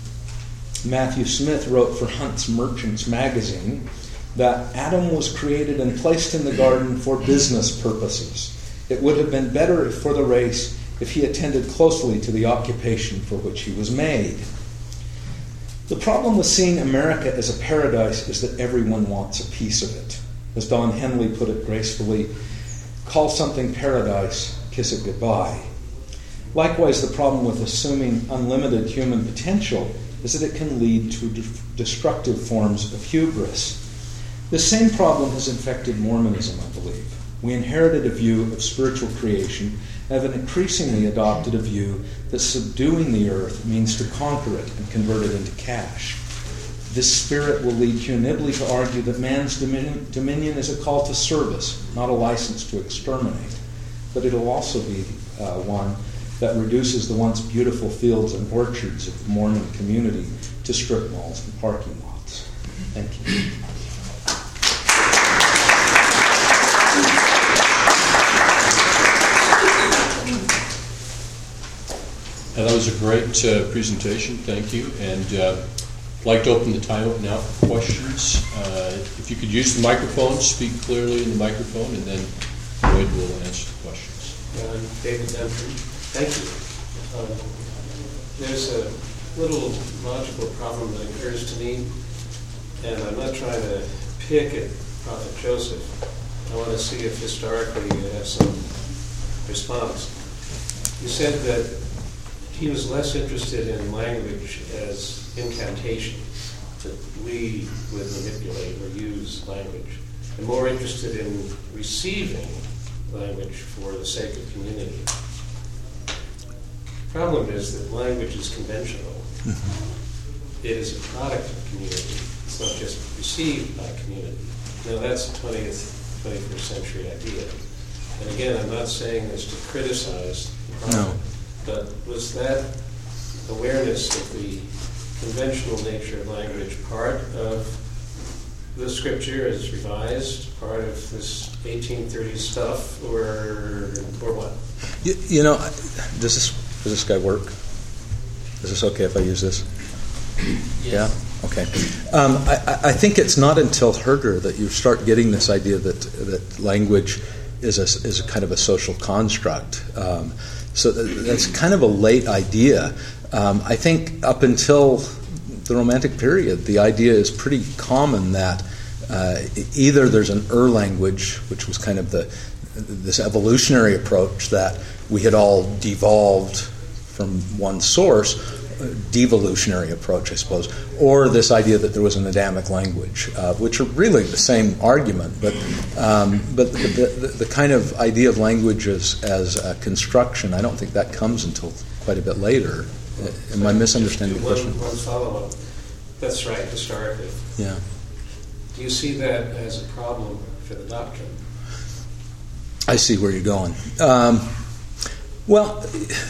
Matthew Smith wrote for Hunt's Merchants magazine that Adam was created and placed in the garden for business purposes. It would have been better for the race if he attended closely to the occupation for which he was made. The problem with seeing America as a paradise is that everyone wants a piece of it. As Don Henley put it gracefully, call something paradise, kiss it goodbye. Likewise, the problem with assuming unlimited human potential is that it can lead to de- destructive forms of hubris. This same problem has infected Mormonism, I believe. We inherited a view of spiritual creation and have increasingly adopted a view that subduing the earth means to conquer it and convert it into cash. This spirit will lead Hugh Nibley to argue that man's dominion, dominion is a call to service, not a license to exterminate. But it'll also be uh, one that reduces the once beautiful fields and orchards of the Mormon community to strip malls and parking lots. Thank you. Uh, that was a great uh, presentation. Thank you. And uh, I'd like to open the time up now for questions. Uh, if you could use the microphone, speak clearly in the microphone, and then Lloyd will answer the questions. Uh, David Duncan. Thank you. Um, there's a little logical problem that occurs to me, and I'm not trying to pick at Prophet Joseph. I want to see if historically you have some response. You said that he was less interested in language as incantation, that we would manipulate or use language, and more interested in receiving language for the sake of community. Problem is that language is conventional. Mm-hmm. It is a product of community. It's not just received by community. Now that's a twentieth, twenty-first century idea. And again, I'm not saying this to criticize the problem, no. But was that awareness of the conventional nature of language part of the scripture as revised, part of this eighteen thirties stuff, or or what? You, you know, does this does this guy work? Is this okay if I use this? Yes. Yeah? Okay. Um, I, I think it's not until Herder that you start getting this idea that that language is a, is a kind of a social construct. Um, so that's kind of a late idea. Um, I think up until the Romantic period, the idea is pretty common that uh, either there's an Ur language, which was kind of the this evolutionary approach that we had all devolved from one source, devolutionary approach, I suppose, or this idea that there was an Adamic language, uh, which are really the same argument, but um, but the, the, the kind of idea of language as, as a construction, I don't think that comes until quite a bit later. Am I misunderstanding the question? One, one follow-up. That's right, historically. Yeah. Do you see that as a problem for the doctrine? I see where you're going. Um, well,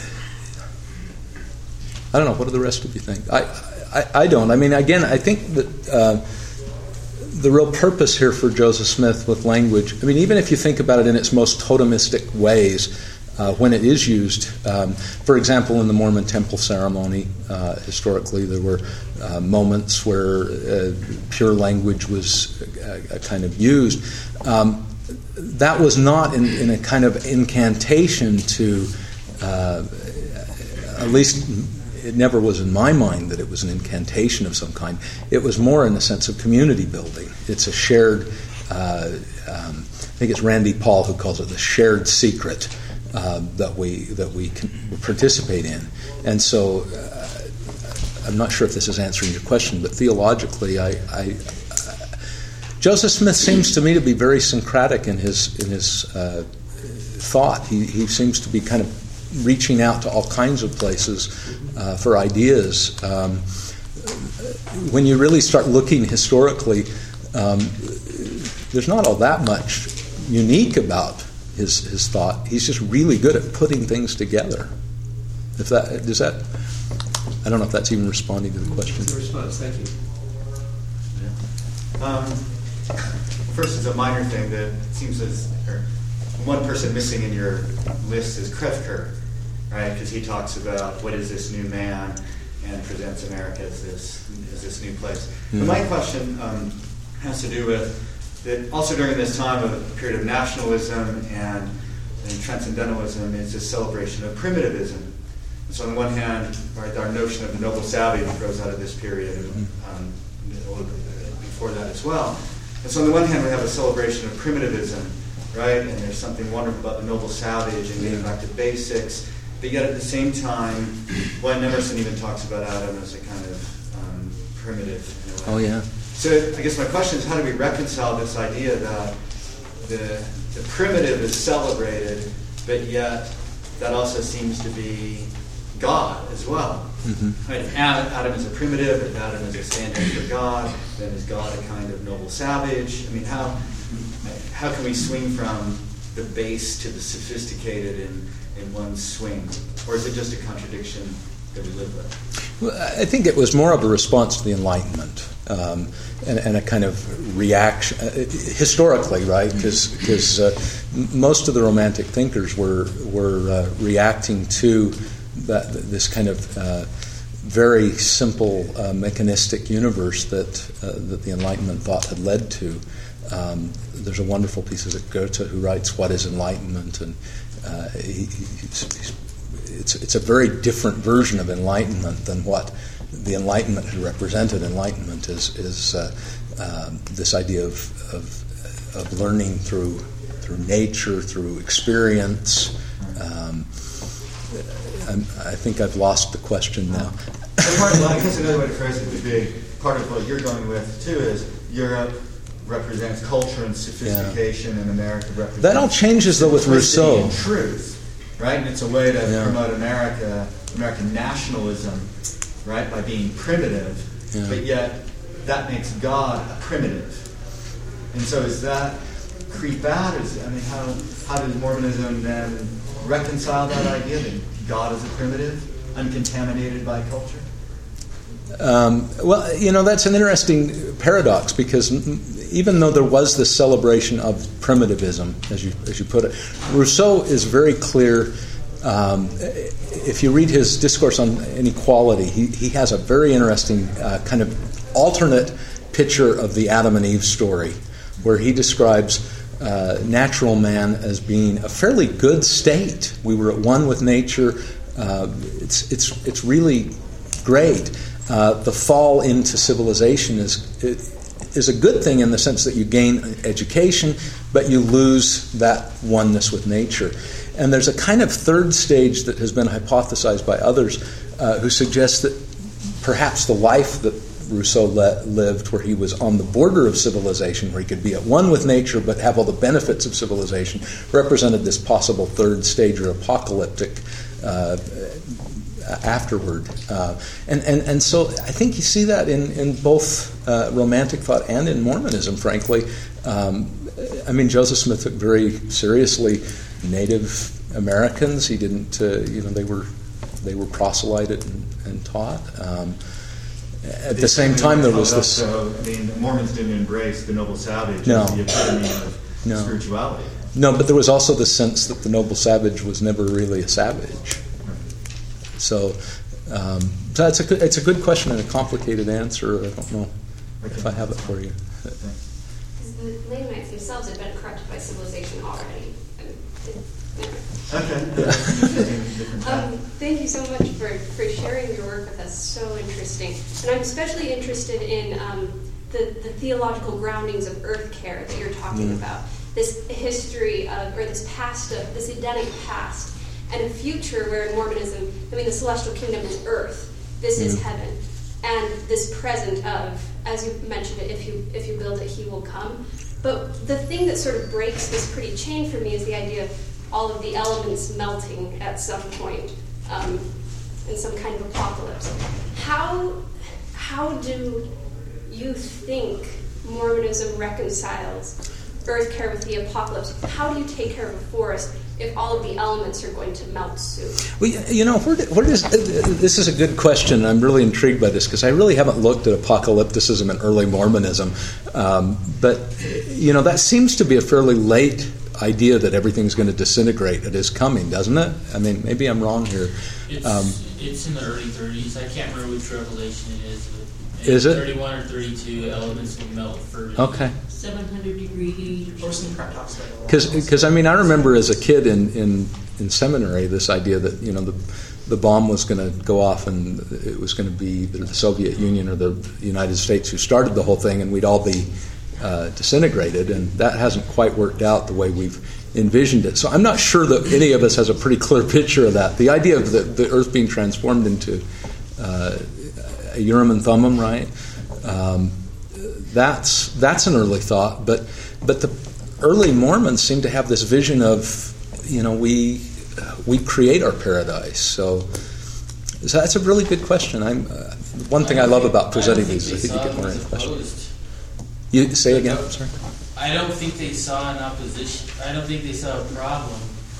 I don't know. What do the rest of you think? I, I, I don't. I mean, again, I think that uh, the real purpose here for Joseph Smith with language, I mean, even if you think about it in its most totemistic ways, uh, when it is used, um, for example, in the Mormon temple ceremony, uh, historically, there were uh, moments where uh, pure language was uh, kind of used. Um, that was not in, in a kind of incantation to, uh, at least it never was in my mind that it was an incantation of some kind. It was more in the sense of community building. It's a shared, uh, um, I think it's Randy Paul who calls it the shared secret uh, that we that we can participate in. And so uh, I'm not sure if this is answering your question, but theologically, I, I Joseph Smith seems to me to be very syncretic in his in his uh, thought. He he seems to be kind of reaching out to all kinds of places uh, for ideas. Um, when you really start looking historically, um, there's not all that much unique about his his thought. He's just really good at putting things together. If that does that, I don't know if that's even responding to the question. It's a response. Thank you. Yeah. Um, First, it's a minor thing that seems as or one person missing in your list is Krefker, right? Because he talks about what is this new man and presents America as this as this new place. Mm-hmm. But my question um, has to do with that also during this time of a period of nationalism and, and transcendentalism is this celebration of primitivism. And so on the one hand, right, our notion of the noble savage grows out of this period, um, before that as well. And so on the one hand, we have a celebration of primitivism, right? And there's something wonderful about the noble savage and getting back to basics. But yet at the same time, when Emerson even talks about Adam as a kind of um, primitive in a way. Oh, yeah. So I guess my question is, how do we reconcile this idea that the, the primitive is celebrated, but yet that also seems to be God as well? Mm-hmm. Right? If Adam is a primitive, if Adam is a stand-in for God, then is God a kind of noble savage? I mean, how how can we swing from the base to the sophisticated in, in one swing? Or is it just a contradiction that we live with? Well, I think it was more of a response to the Enlightenment um, and, and a kind of reaction, uh, historically, right? Because uh, most of the Romantic thinkers were, were uh, reacting to that this kind of uh, very simple uh, mechanistic universe that uh, that the Enlightenment thought had led to. Um, there's a wonderful piece of Goethe who writes "What is Enlightenment?" and uh, he, he's, he's, it's it's a very different version of enlightenment than what the Enlightenment had represented. Enlightenment is is uh, uh, this idea of, of of learning through through nature, through experience. Um, I'm, I think I've lost the question now. Part of, well, I guess another way to phrase it would be part of what you're going with too is Europe represents culture and sophistication, yeah. and America represents... That all changes, though, with Rousseau. And truth, right? And it's a way to yeah. promote America, American nationalism, right, by being primitive, yeah. but yet that makes God a primitive. And so is that creep out? Is, I mean, how, how does Mormonism then reconcile that idea that God is a primitive, uncontaminated by culture? Um, well, you know, that's an interesting paradox, because even though there was this celebration of primitivism, as you as you put it, Rousseau is very clear. Um, if you read his discourse on inequality, he, he has a very interesting uh, kind of alternate picture of the Adam and Eve story, where he describes uh, natural man as being a fairly good state. We were at one with nature. Uh, it's it's it's really great. Uh, the fall into civilization is is a good thing in the sense that you gain education, but you lose that oneness with nature. And there's a kind of third stage that has been hypothesized by others uh, who suggests that perhaps the life that Rousseau le- lived, where he was on the border of civilization, where he could be at one with nature but have all the benefits of civilization, represented this possible third stage or apocalyptic uh, afterward. Uh, and, and, and so I think you see that in, in both uh, Romantic thought and in Mormonism, frankly. Um, I mean, Joseph Smith took very seriously Native Americans. He didn't, uh, you know, they were they were proselyted and, and taught. Um, at the same time, there was this... So, I mean, the Mormons didn't embrace the noble savage no. as the epitome of no. spirituality. No, but there was also the sense that the noble savage was never really a savage. So, um, so it's a good, it's a good question and a complicated answer. I don't know okay. if I have it for you. Because the Lamanites themselves had been corrupted by civilization already. Okay. um, thank you so much for, for sharing your work with us. So interesting. And I'm especially interested in um, the, the theological groundings of earth care that you're talking mm. about. This history of, or this past of, this Edenic past, and a future where in Mormonism, I mean, the celestial kingdom is earth. This mm. is heaven. And this present of, as you mentioned it, if you if you build it, he will come. But the thing that sort of breaks this pretty chain for me is the idea of all of the elements melting at some point um, in some kind of apocalypse. How how do you think Mormonism reconciles earth care with the apocalypse? How do you take care of a forest if all of the elements are going to melt soon? Well, you know, where, where does, this is a good question. I'm really intrigued by this because I really haven't looked at apocalypticism and early Mormonism. Um, but, you know, that seems to be a fairly late idea that everything's going to disintegrate. It is coming, doesn't it? I mean, maybe I'm wrong here. It's, um, it's in the early thirties. I can't remember which revelation it is. But is it? thirty-one or thirty-two elements will melt first. Okay. seven hundred degree heat. Or some crap talks about Because, I mean, I remember as a kid in, in, in seminary this idea that, you know, the the bomb was going to go off and it was going to be the Soviet Union or the United States who started the whole thing, and we'd all be uh, disintegrated, and that hasn't quite worked out the way we've envisioned it. So I'm not sure that any of us has a pretty clear picture of that. The idea of the, the Earth being transformed into uh, a Urim and Thummim, right? Um, that's that's an early thought, but but the early Mormons seem to have this vision of, you know, we we create our paradise. So, so that's a really good question. I'm uh, one thing I, I love about presenting these is I think you get more questions. You say again, sorry. I don't think they saw an opposition. I don't think they saw a problem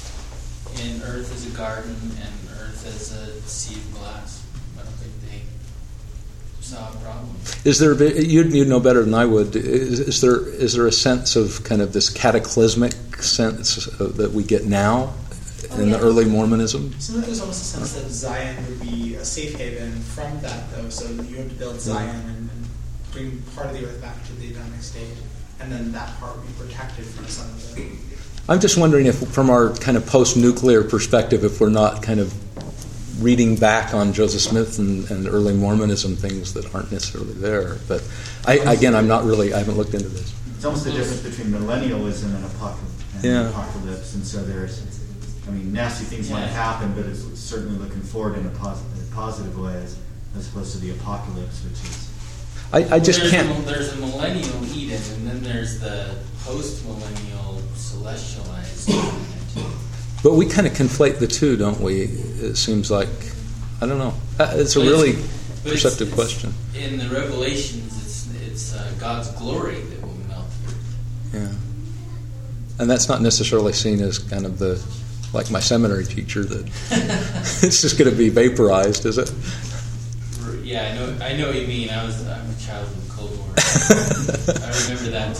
in Earth as a garden and Earth as a sea of glass. I don't think they saw a problem. Is there? You'd, you'd know better than I would. Is, is there? Is there a sense of kind of this cataclysmic sense that we get now in oh, yeah. the early Mormonism? So there's almost a sense that Zion would be a safe haven from that, though. So you have to build Zion and, and bring part of the Earth back to the Adamic state, and then that part would be protected from some of the... I'm just wondering if, from our kind of post-nuclear perspective, if we're not kind of reading back on Joseph Smith and, and early Mormonism things that aren't necessarily there. But I, again, I'm not really, I haven't looked into this. It's almost the difference between millennialism and apocalypse. And yeah. apocalypse. And so there's, I mean, nasty things yeah. might happen, but it's certainly looking forward in a positive, positive way as, as opposed to the apocalypse, which is... I, I just there's can't. A, there's a millennial Eden, and then there's the post-millennial celestialized Eden. But we kind of conflate the two, don't we? It seems like, I don't know. It's a But really it's, but perceptive it's, question. In the Revelations, it's it's uh, God's glory that will melt you. Yeah. And that's not necessarily seen as kind of the, like my seminary teacher, that it's just going to be vaporized, is it? Yeah, I know. I know what you mean. I was. I'm a child of the Cold War. I remember that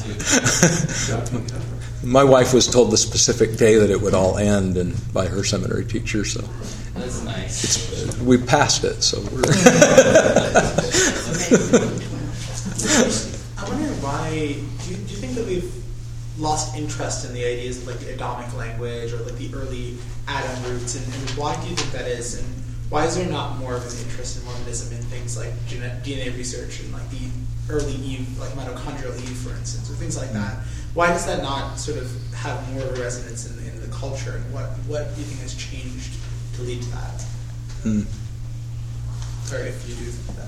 too. My wife was told the specific day that it would all end, and by her seminary teacher. So that's nice. It's, we passed it, so we're. I'm wondering why. Do you, do you think that we've lost interest in the ideas of like the Adamic language or like the early Adam roots, and, and why do you think that is? And why is there not more of an interest in Mormonism in things like D N A research and like the early Eve, like mitochondrial Eve, for instance, or things like that? Why does that not sort of have more of a resonance in, in the culture? And what, what do you think has changed to lead to that? Hmm. Or if you do think that.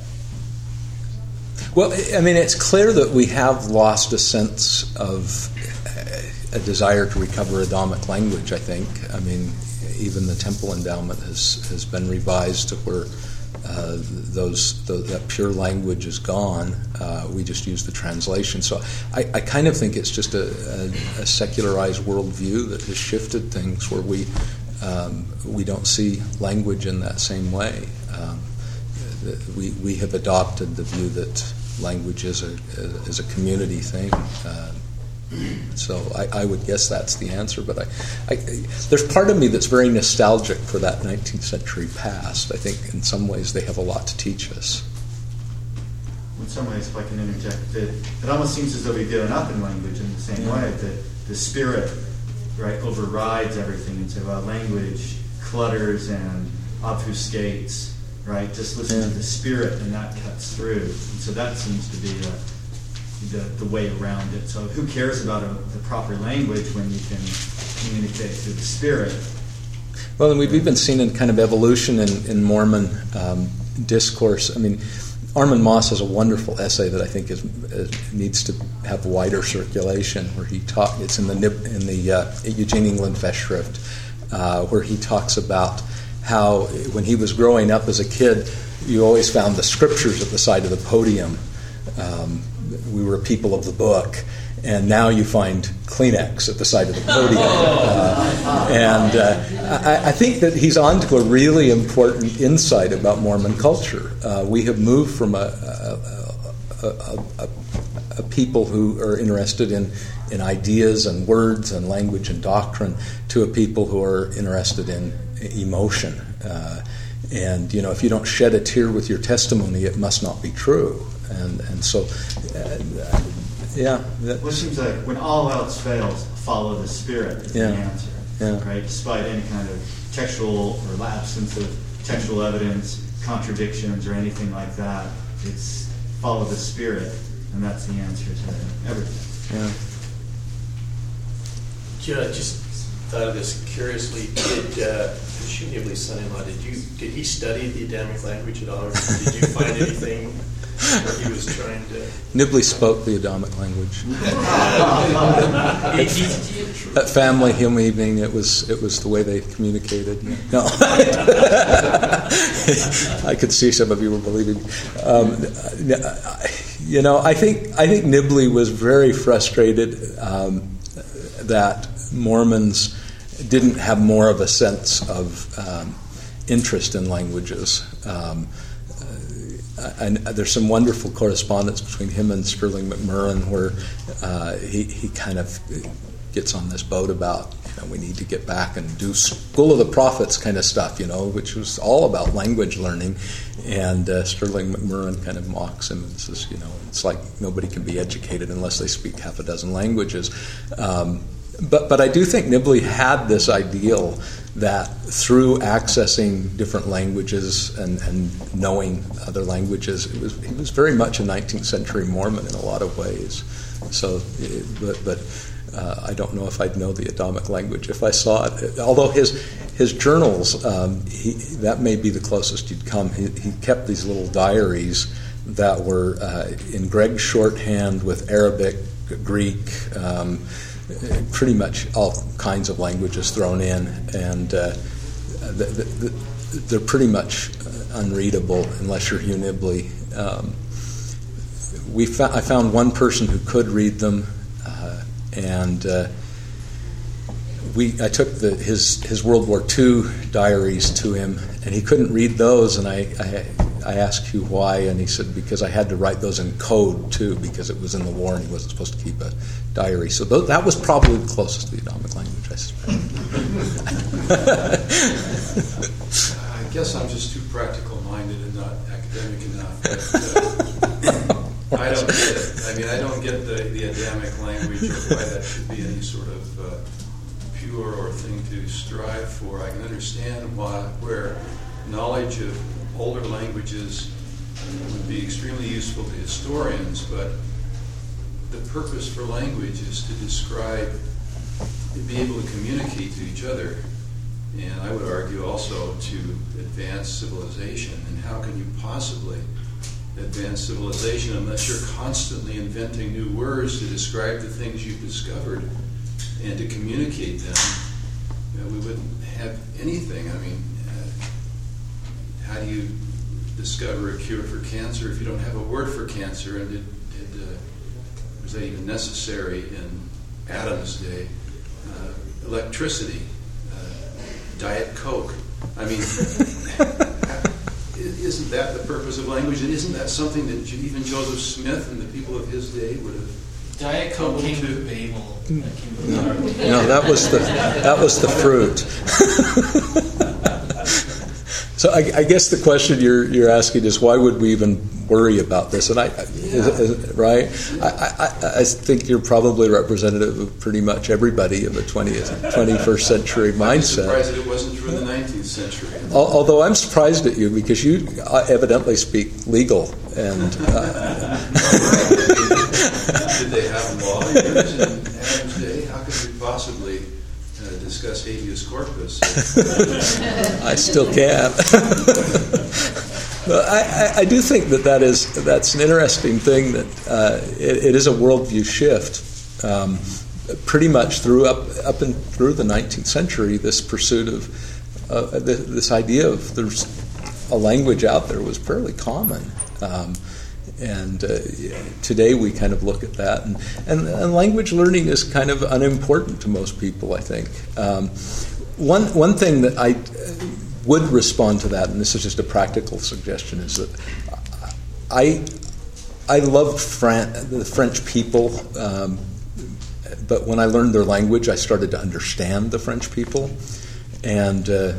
Well, I mean, it's clear that we have lost a sense of a desire to recover Adamic language, I think. I mean, even the Temple Endowment has, has been revised to where uh, those the, that pure language is gone. Uh, we just use the translation. So I, I kind of think it's just a, a, a secularized worldview that has shifted things where we um, we don't see language in that same way. Um, we we have adopted the view that language is a is a community thing. Uh, So I, I would guess that's the answer, but I, I, there's part of me that's very nostalgic for that nineteenth century past. I think in some ways they have a lot to teach us. In some ways, if I can interject, it, it almost seems as though we've given up in language in the same Yeah. way, that the spirit, right, overrides everything, and so uh, language clutters and obfuscates, right? Just listen Yeah. to the spirit, and that cuts through. And so that seems to be a The, the way around it. So who cares about a, the proper language when you can communicate through the spirit? Well, and we've even seen in kind of evolution in, in Mormon um, discourse. I mean, Armin Moss has a wonderful essay that I think is, is needs to have wider circulation. Where he talk, it's in the in the uh, Eugene England Festschrift, uh, where he talks about how when he was growing up as a kid, you always found the scriptures at the side of the podium. Um, we were people of the book, and now you find Kleenex at the side of the podium. Uh, and uh, I, I think that he's on to a really important insight about Mormon culture. Uh, we have moved from a, a, a, a, a people who are interested in, in ideas and words and language and doctrine to a people who are interested in emotion. Uh, and, you know, if you don't shed a tear with your testimony, it must not be true. And and so, uh, yeah. Well, it seems like when all else fails, follow the spirit is Yeah. the answer. Yeah. Right? Despite any kind of textual or absence of textual evidence, contradictions, or anything like that, it's follow the spirit, and that's the answer to everything. Yeah. Yeah, just thought of this curiously. Did uh, Hugh Nibley's son-in-law? Did you did he study the Adamic language at all, or did you find anything where he was trying to? Nibley spoke the Adamic language. He teaches you. At family hymn evening, it was it was the way they communicated. No, I could see some of you were believing. Um, you know, I think I think Nibley was very frustrated um, that Mormons didn't have more of a sense of um, interest in languages. Um, And there's some wonderful correspondence between him and Sterling McMurrin where uh, he, he kind of gets on this boat about, you know, we need to get back and do School of the Prophets kind of stuff, you know, which was all about language learning. And uh, Sterling McMurrin kind of mocks him and says, you know, it's like nobody can be educated unless they speak half a dozen languages. Um, but, but I do think Nibley had this ideal that through accessing different languages and, and knowing other languages, it was he was very much a nineteenth century Mormon in a lot of ways. So, but, but uh, I don't know if I'd know the Adamic language if I saw it. Although his his journals, um, he, that may be the closest you'd come. He, he kept these little diaries that were uh, in Greg's shorthand with Arabic, Greek, um, pretty much all kinds of languages thrown in, and uh, the, the, the, they're pretty much unreadable unless you're Hugh Nibley. Um, we fa- I found one person who could read them, uh, and uh, we I took the, his his World War Two diaries to him, and he couldn't read those, and I, I I asked Hugh why, and he said because I had to write those in code too, because it was in the war and he wasn't supposed to keep a diary. So th- that was probably the closest to the Adamic language, I suspect. I guess I'm just too practical-minded and not academic enough. But, uh, I don't get it. I mean, I don't get the, the Adamic language or why that should be any sort of uh, pure or thing to strive for. I can understand why, where knowledge of older languages would be extremely useful to historians, but the purpose for language is to describe, to be able to communicate to each other, and I would argue also to advance civilization. And how can you possibly advance civilization unless you're constantly inventing new words to describe the things you've discovered and to communicate them? You know, we wouldn't have anything. I mean, how do you discover a cure for cancer if you don't have a word for cancer? And did, did, uh, was that even necessary in Adam's day? Uh, electricity, uh, Diet Coke. I mean, isn't that the purpose of language? And isn't that something that even Joseph Smith and the people of his day would have? Diet Coke came to Babel. That came to no, no, that was the that was the fruit. So I, I guess the question you're you're asking is why would we even worry about this? And I, yeah. is, is, right? I, I I think you're probably representative of pretty much everybody in the twentieth, twenty-first century mindset. I'm surprised that it wasn't true in the nineteenth century. Although I'm surprised at you because you evidently speak legal and. Uh, Did they have lawyers in Adam's day? How could we possibly uh, discuss habeas corpus? I still can. But I, I, I do think that, that is that's an interesting thing. That uh, it, it is a worldview shift. Um, pretty much through up up and through the nineteenth century, this pursuit of uh, this, this idea of there's a language out there was fairly common. Um, And uh, today we kind of look at that, and, and, and language learning is kind of unimportant to most people, I think. Um, one one thing that I would respond to that, and this is just a practical suggestion, is that I I loved Fran- the French people, um, but when I learned their language, I started to understand the French people, and uh,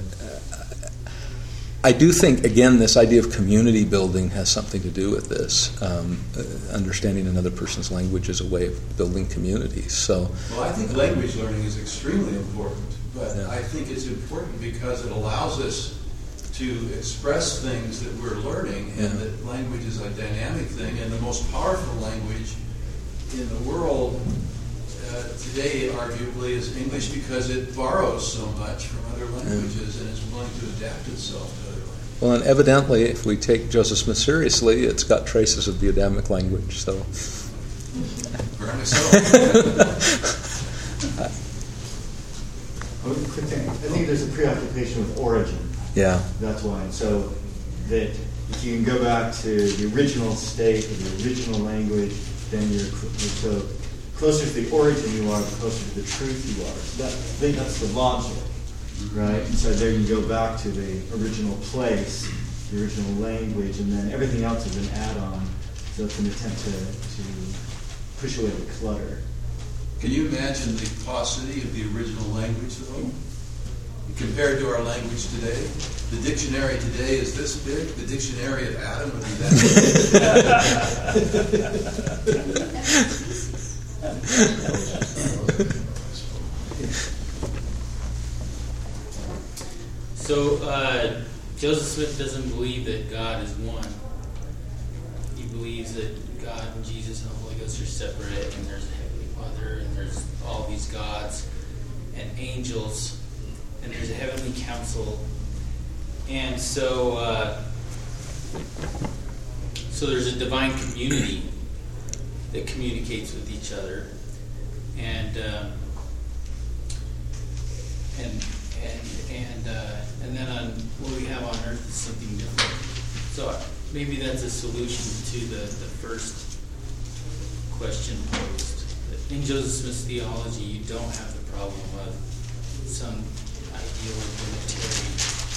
I do think, again, this idea of community building has something to do with this. Um, uh, understanding another person's language is a way of building communities. So, well, I think language learning is extremely important, but yeah. I think it's important because it allows us to express things that we're learning, and yeah. that language is a dynamic thing, and the most powerful language in the world uh, today, arguably, is English because it borrows so much from other languages yeah. and is willing to adapt itself to other languages. Well, and evidently, if we take Joseph Smith seriously, it's got traces of the Adamic language. So, very so. One quick thing. I think there's a preoccupation with origin. Yeah. That's why. So that if you can go back to the original state of the original language, then you're so closer to the origin you are, the closer to the truth you are. So that, I think that's the logic. Right? And so there you go back to the original place, the original language, and then everything else is an add-on. So it's an attempt to, to push away the clutter. Can you imagine the paucity of the original language, though? Compared to our language today? The dictionary today is this big. The dictionary of Adam would be that big. So, uh, Joseph Smith doesn't believe that God is one. He believes that God and Jesus and the Holy Ghost are separate, and there's a Heavenly Father, and there's all these gods and angels, and there's a heavenly council. And so, uh, So there's a divine community that communicates with each other, and um, and and and uh, and then on what we have on earth is something different. So maybe that's a solution to the, the first question posed. In Joseph Smith's theology, you don't have the problem of some ideal unitary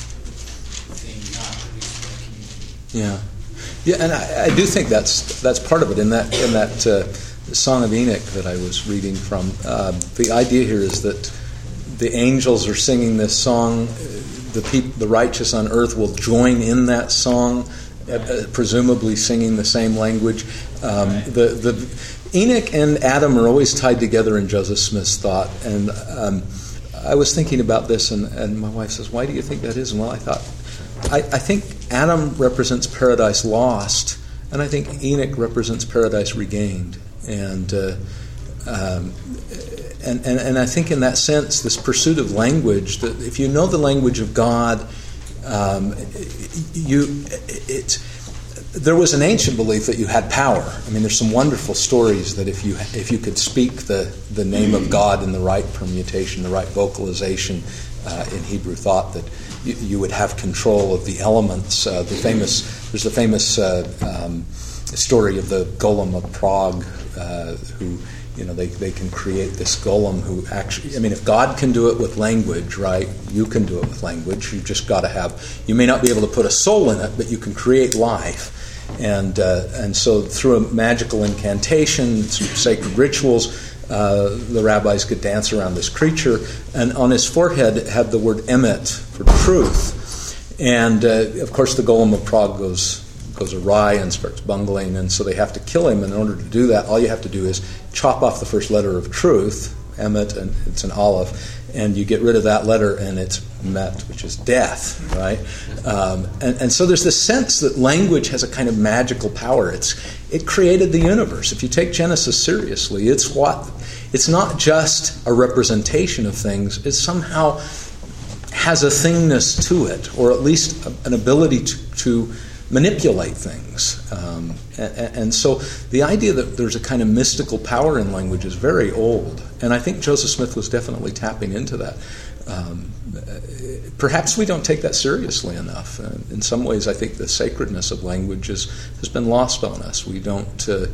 thing not produced by community. Yeah, yeah, and I, I do think that's that's part of it. In that in that uh, Song of Enoch that I was reading from, uh, the idea here is that the angels are singing this song. The people, the righteous on earth, will join in that song, uh, presumably singing the same language. Um, Right. The the Enoch and Adam are always tied together in Joseph Smith's thought, and um, I was thinking about this, and, and my wife says, "Why do you think that is?" And well, I thought, I, I think Adam represents paradise lost, and I think Enoch represents paradise regained, and uh, um, and, and and I think in that sense, this pursuit of language, that if you know the language of God, um, you it's. There was an ancient belief that you had power. I mean, there's some wonderful stories that if you if you could speak the, the name of God in the right permutation, the right vocalization uh, in Hebrew thought, that you, you would have control of the elements. Uh, the famous there's the famous uh, um, story of the golem of Prague, uh, who you know they, they can create this golem who actually. I mean, if God can do it with language, right? You can do it with language. You've just got to have. You may not be able to put a soul in it, but you can create life. And uh, and so through a magical incantation, through sacred rituals, uh, the rabbis could dance around this creature. And on his forehead had the word emet for truth. And uh, of course the golem of Prague goes goes awry and starts bungling. And so they have to kill him. And in order to do that, all you have to do is chop off the first letter of truth, emet, and it's an aleph. And you get rid of that letter, and it's met, which is death, right? Um, and, and so there's this sense that language has a kind of magical power. It's it created the universe. If you take Genesis seriously, it's what it's not just a representation of things. It somehow has a thingness to it, or at least an ability to, to manipulate things. Um, and, and so the idea that there's a kind of mystical power in language is very old. And I think Joseph Smith was definitely tapping into that. Um, perhaps we don't take that seriously enough. Uh, in some ways, I think the sacredness of language is, has been lost on us. We don't. Uh,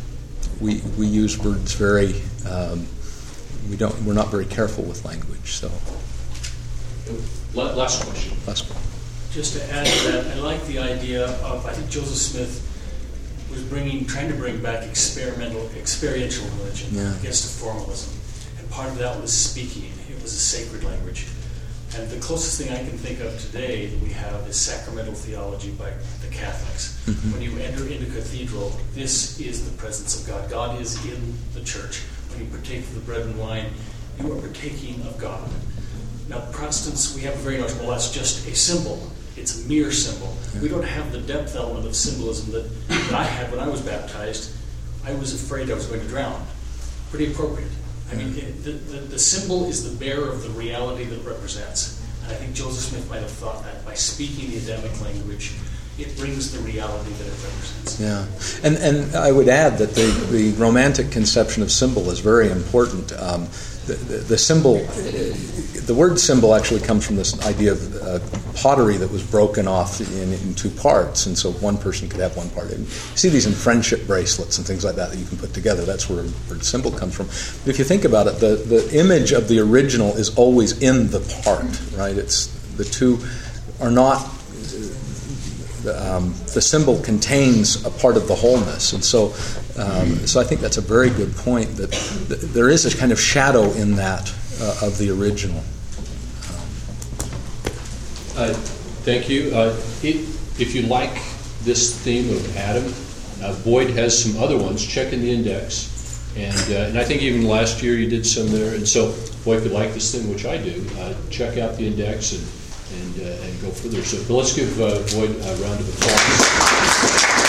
we we use words very. Um, we don't. We're not very careful with language. So. Last question. Last question. Just to add to that, I like the idea of, I think Joseph Smith was bringing, trying to bring back experimental, experiential religion Yeah. against a formalism. And part of that was speaking. It was a sacred language. And the closest thing I can think of today that we have is sacramental theology by the Catholics. Mm-hmm. When you enter into cathedral, this is the presence of God. God is in the church. When you partake of the bread and wine, you are partaking of God. Now, Protestants, we have a very notion, well, that's just a symbol. It's a mere symbol. We don't have the depth element of symbolism that, that I had when I was baptized. I was afraid I was going to drown. Pretty appropriate. I mean, it, the, the, the symbol is the bearer of the reality that it represents. And I think Joseph Smith might have thought that by speaking the Adamic language, it brings the reality that it represents. Yeah, and and I would add that the, the Romantic conception of symbol is very important. Um, the, the, the symbol, the word symbol actually comes from this idea of uh, pottery that was broken off in, in two parts, and so one person could have one part. And you see these in friendship bracelets and things like that that you can put together. That's where the symbol comes from. But if you think about it, the, the image of the original is always in the part, right? It's the two are not. Um, the symbol contains a part of the wholeness, and so um, so I think that's a very good point, that th- there is a kind of shadow in that uh, of the original. Uh, thank you. Uh, it, if you like this theme of Adam, uh, Boyd has some other ones. Check in the index, and uh, and I think even last year you did some there. And so, boy, if you like this thing, which I do, uh, check out the index and. And, uh, and go further. So but let's give uh, Boyd a round of applause.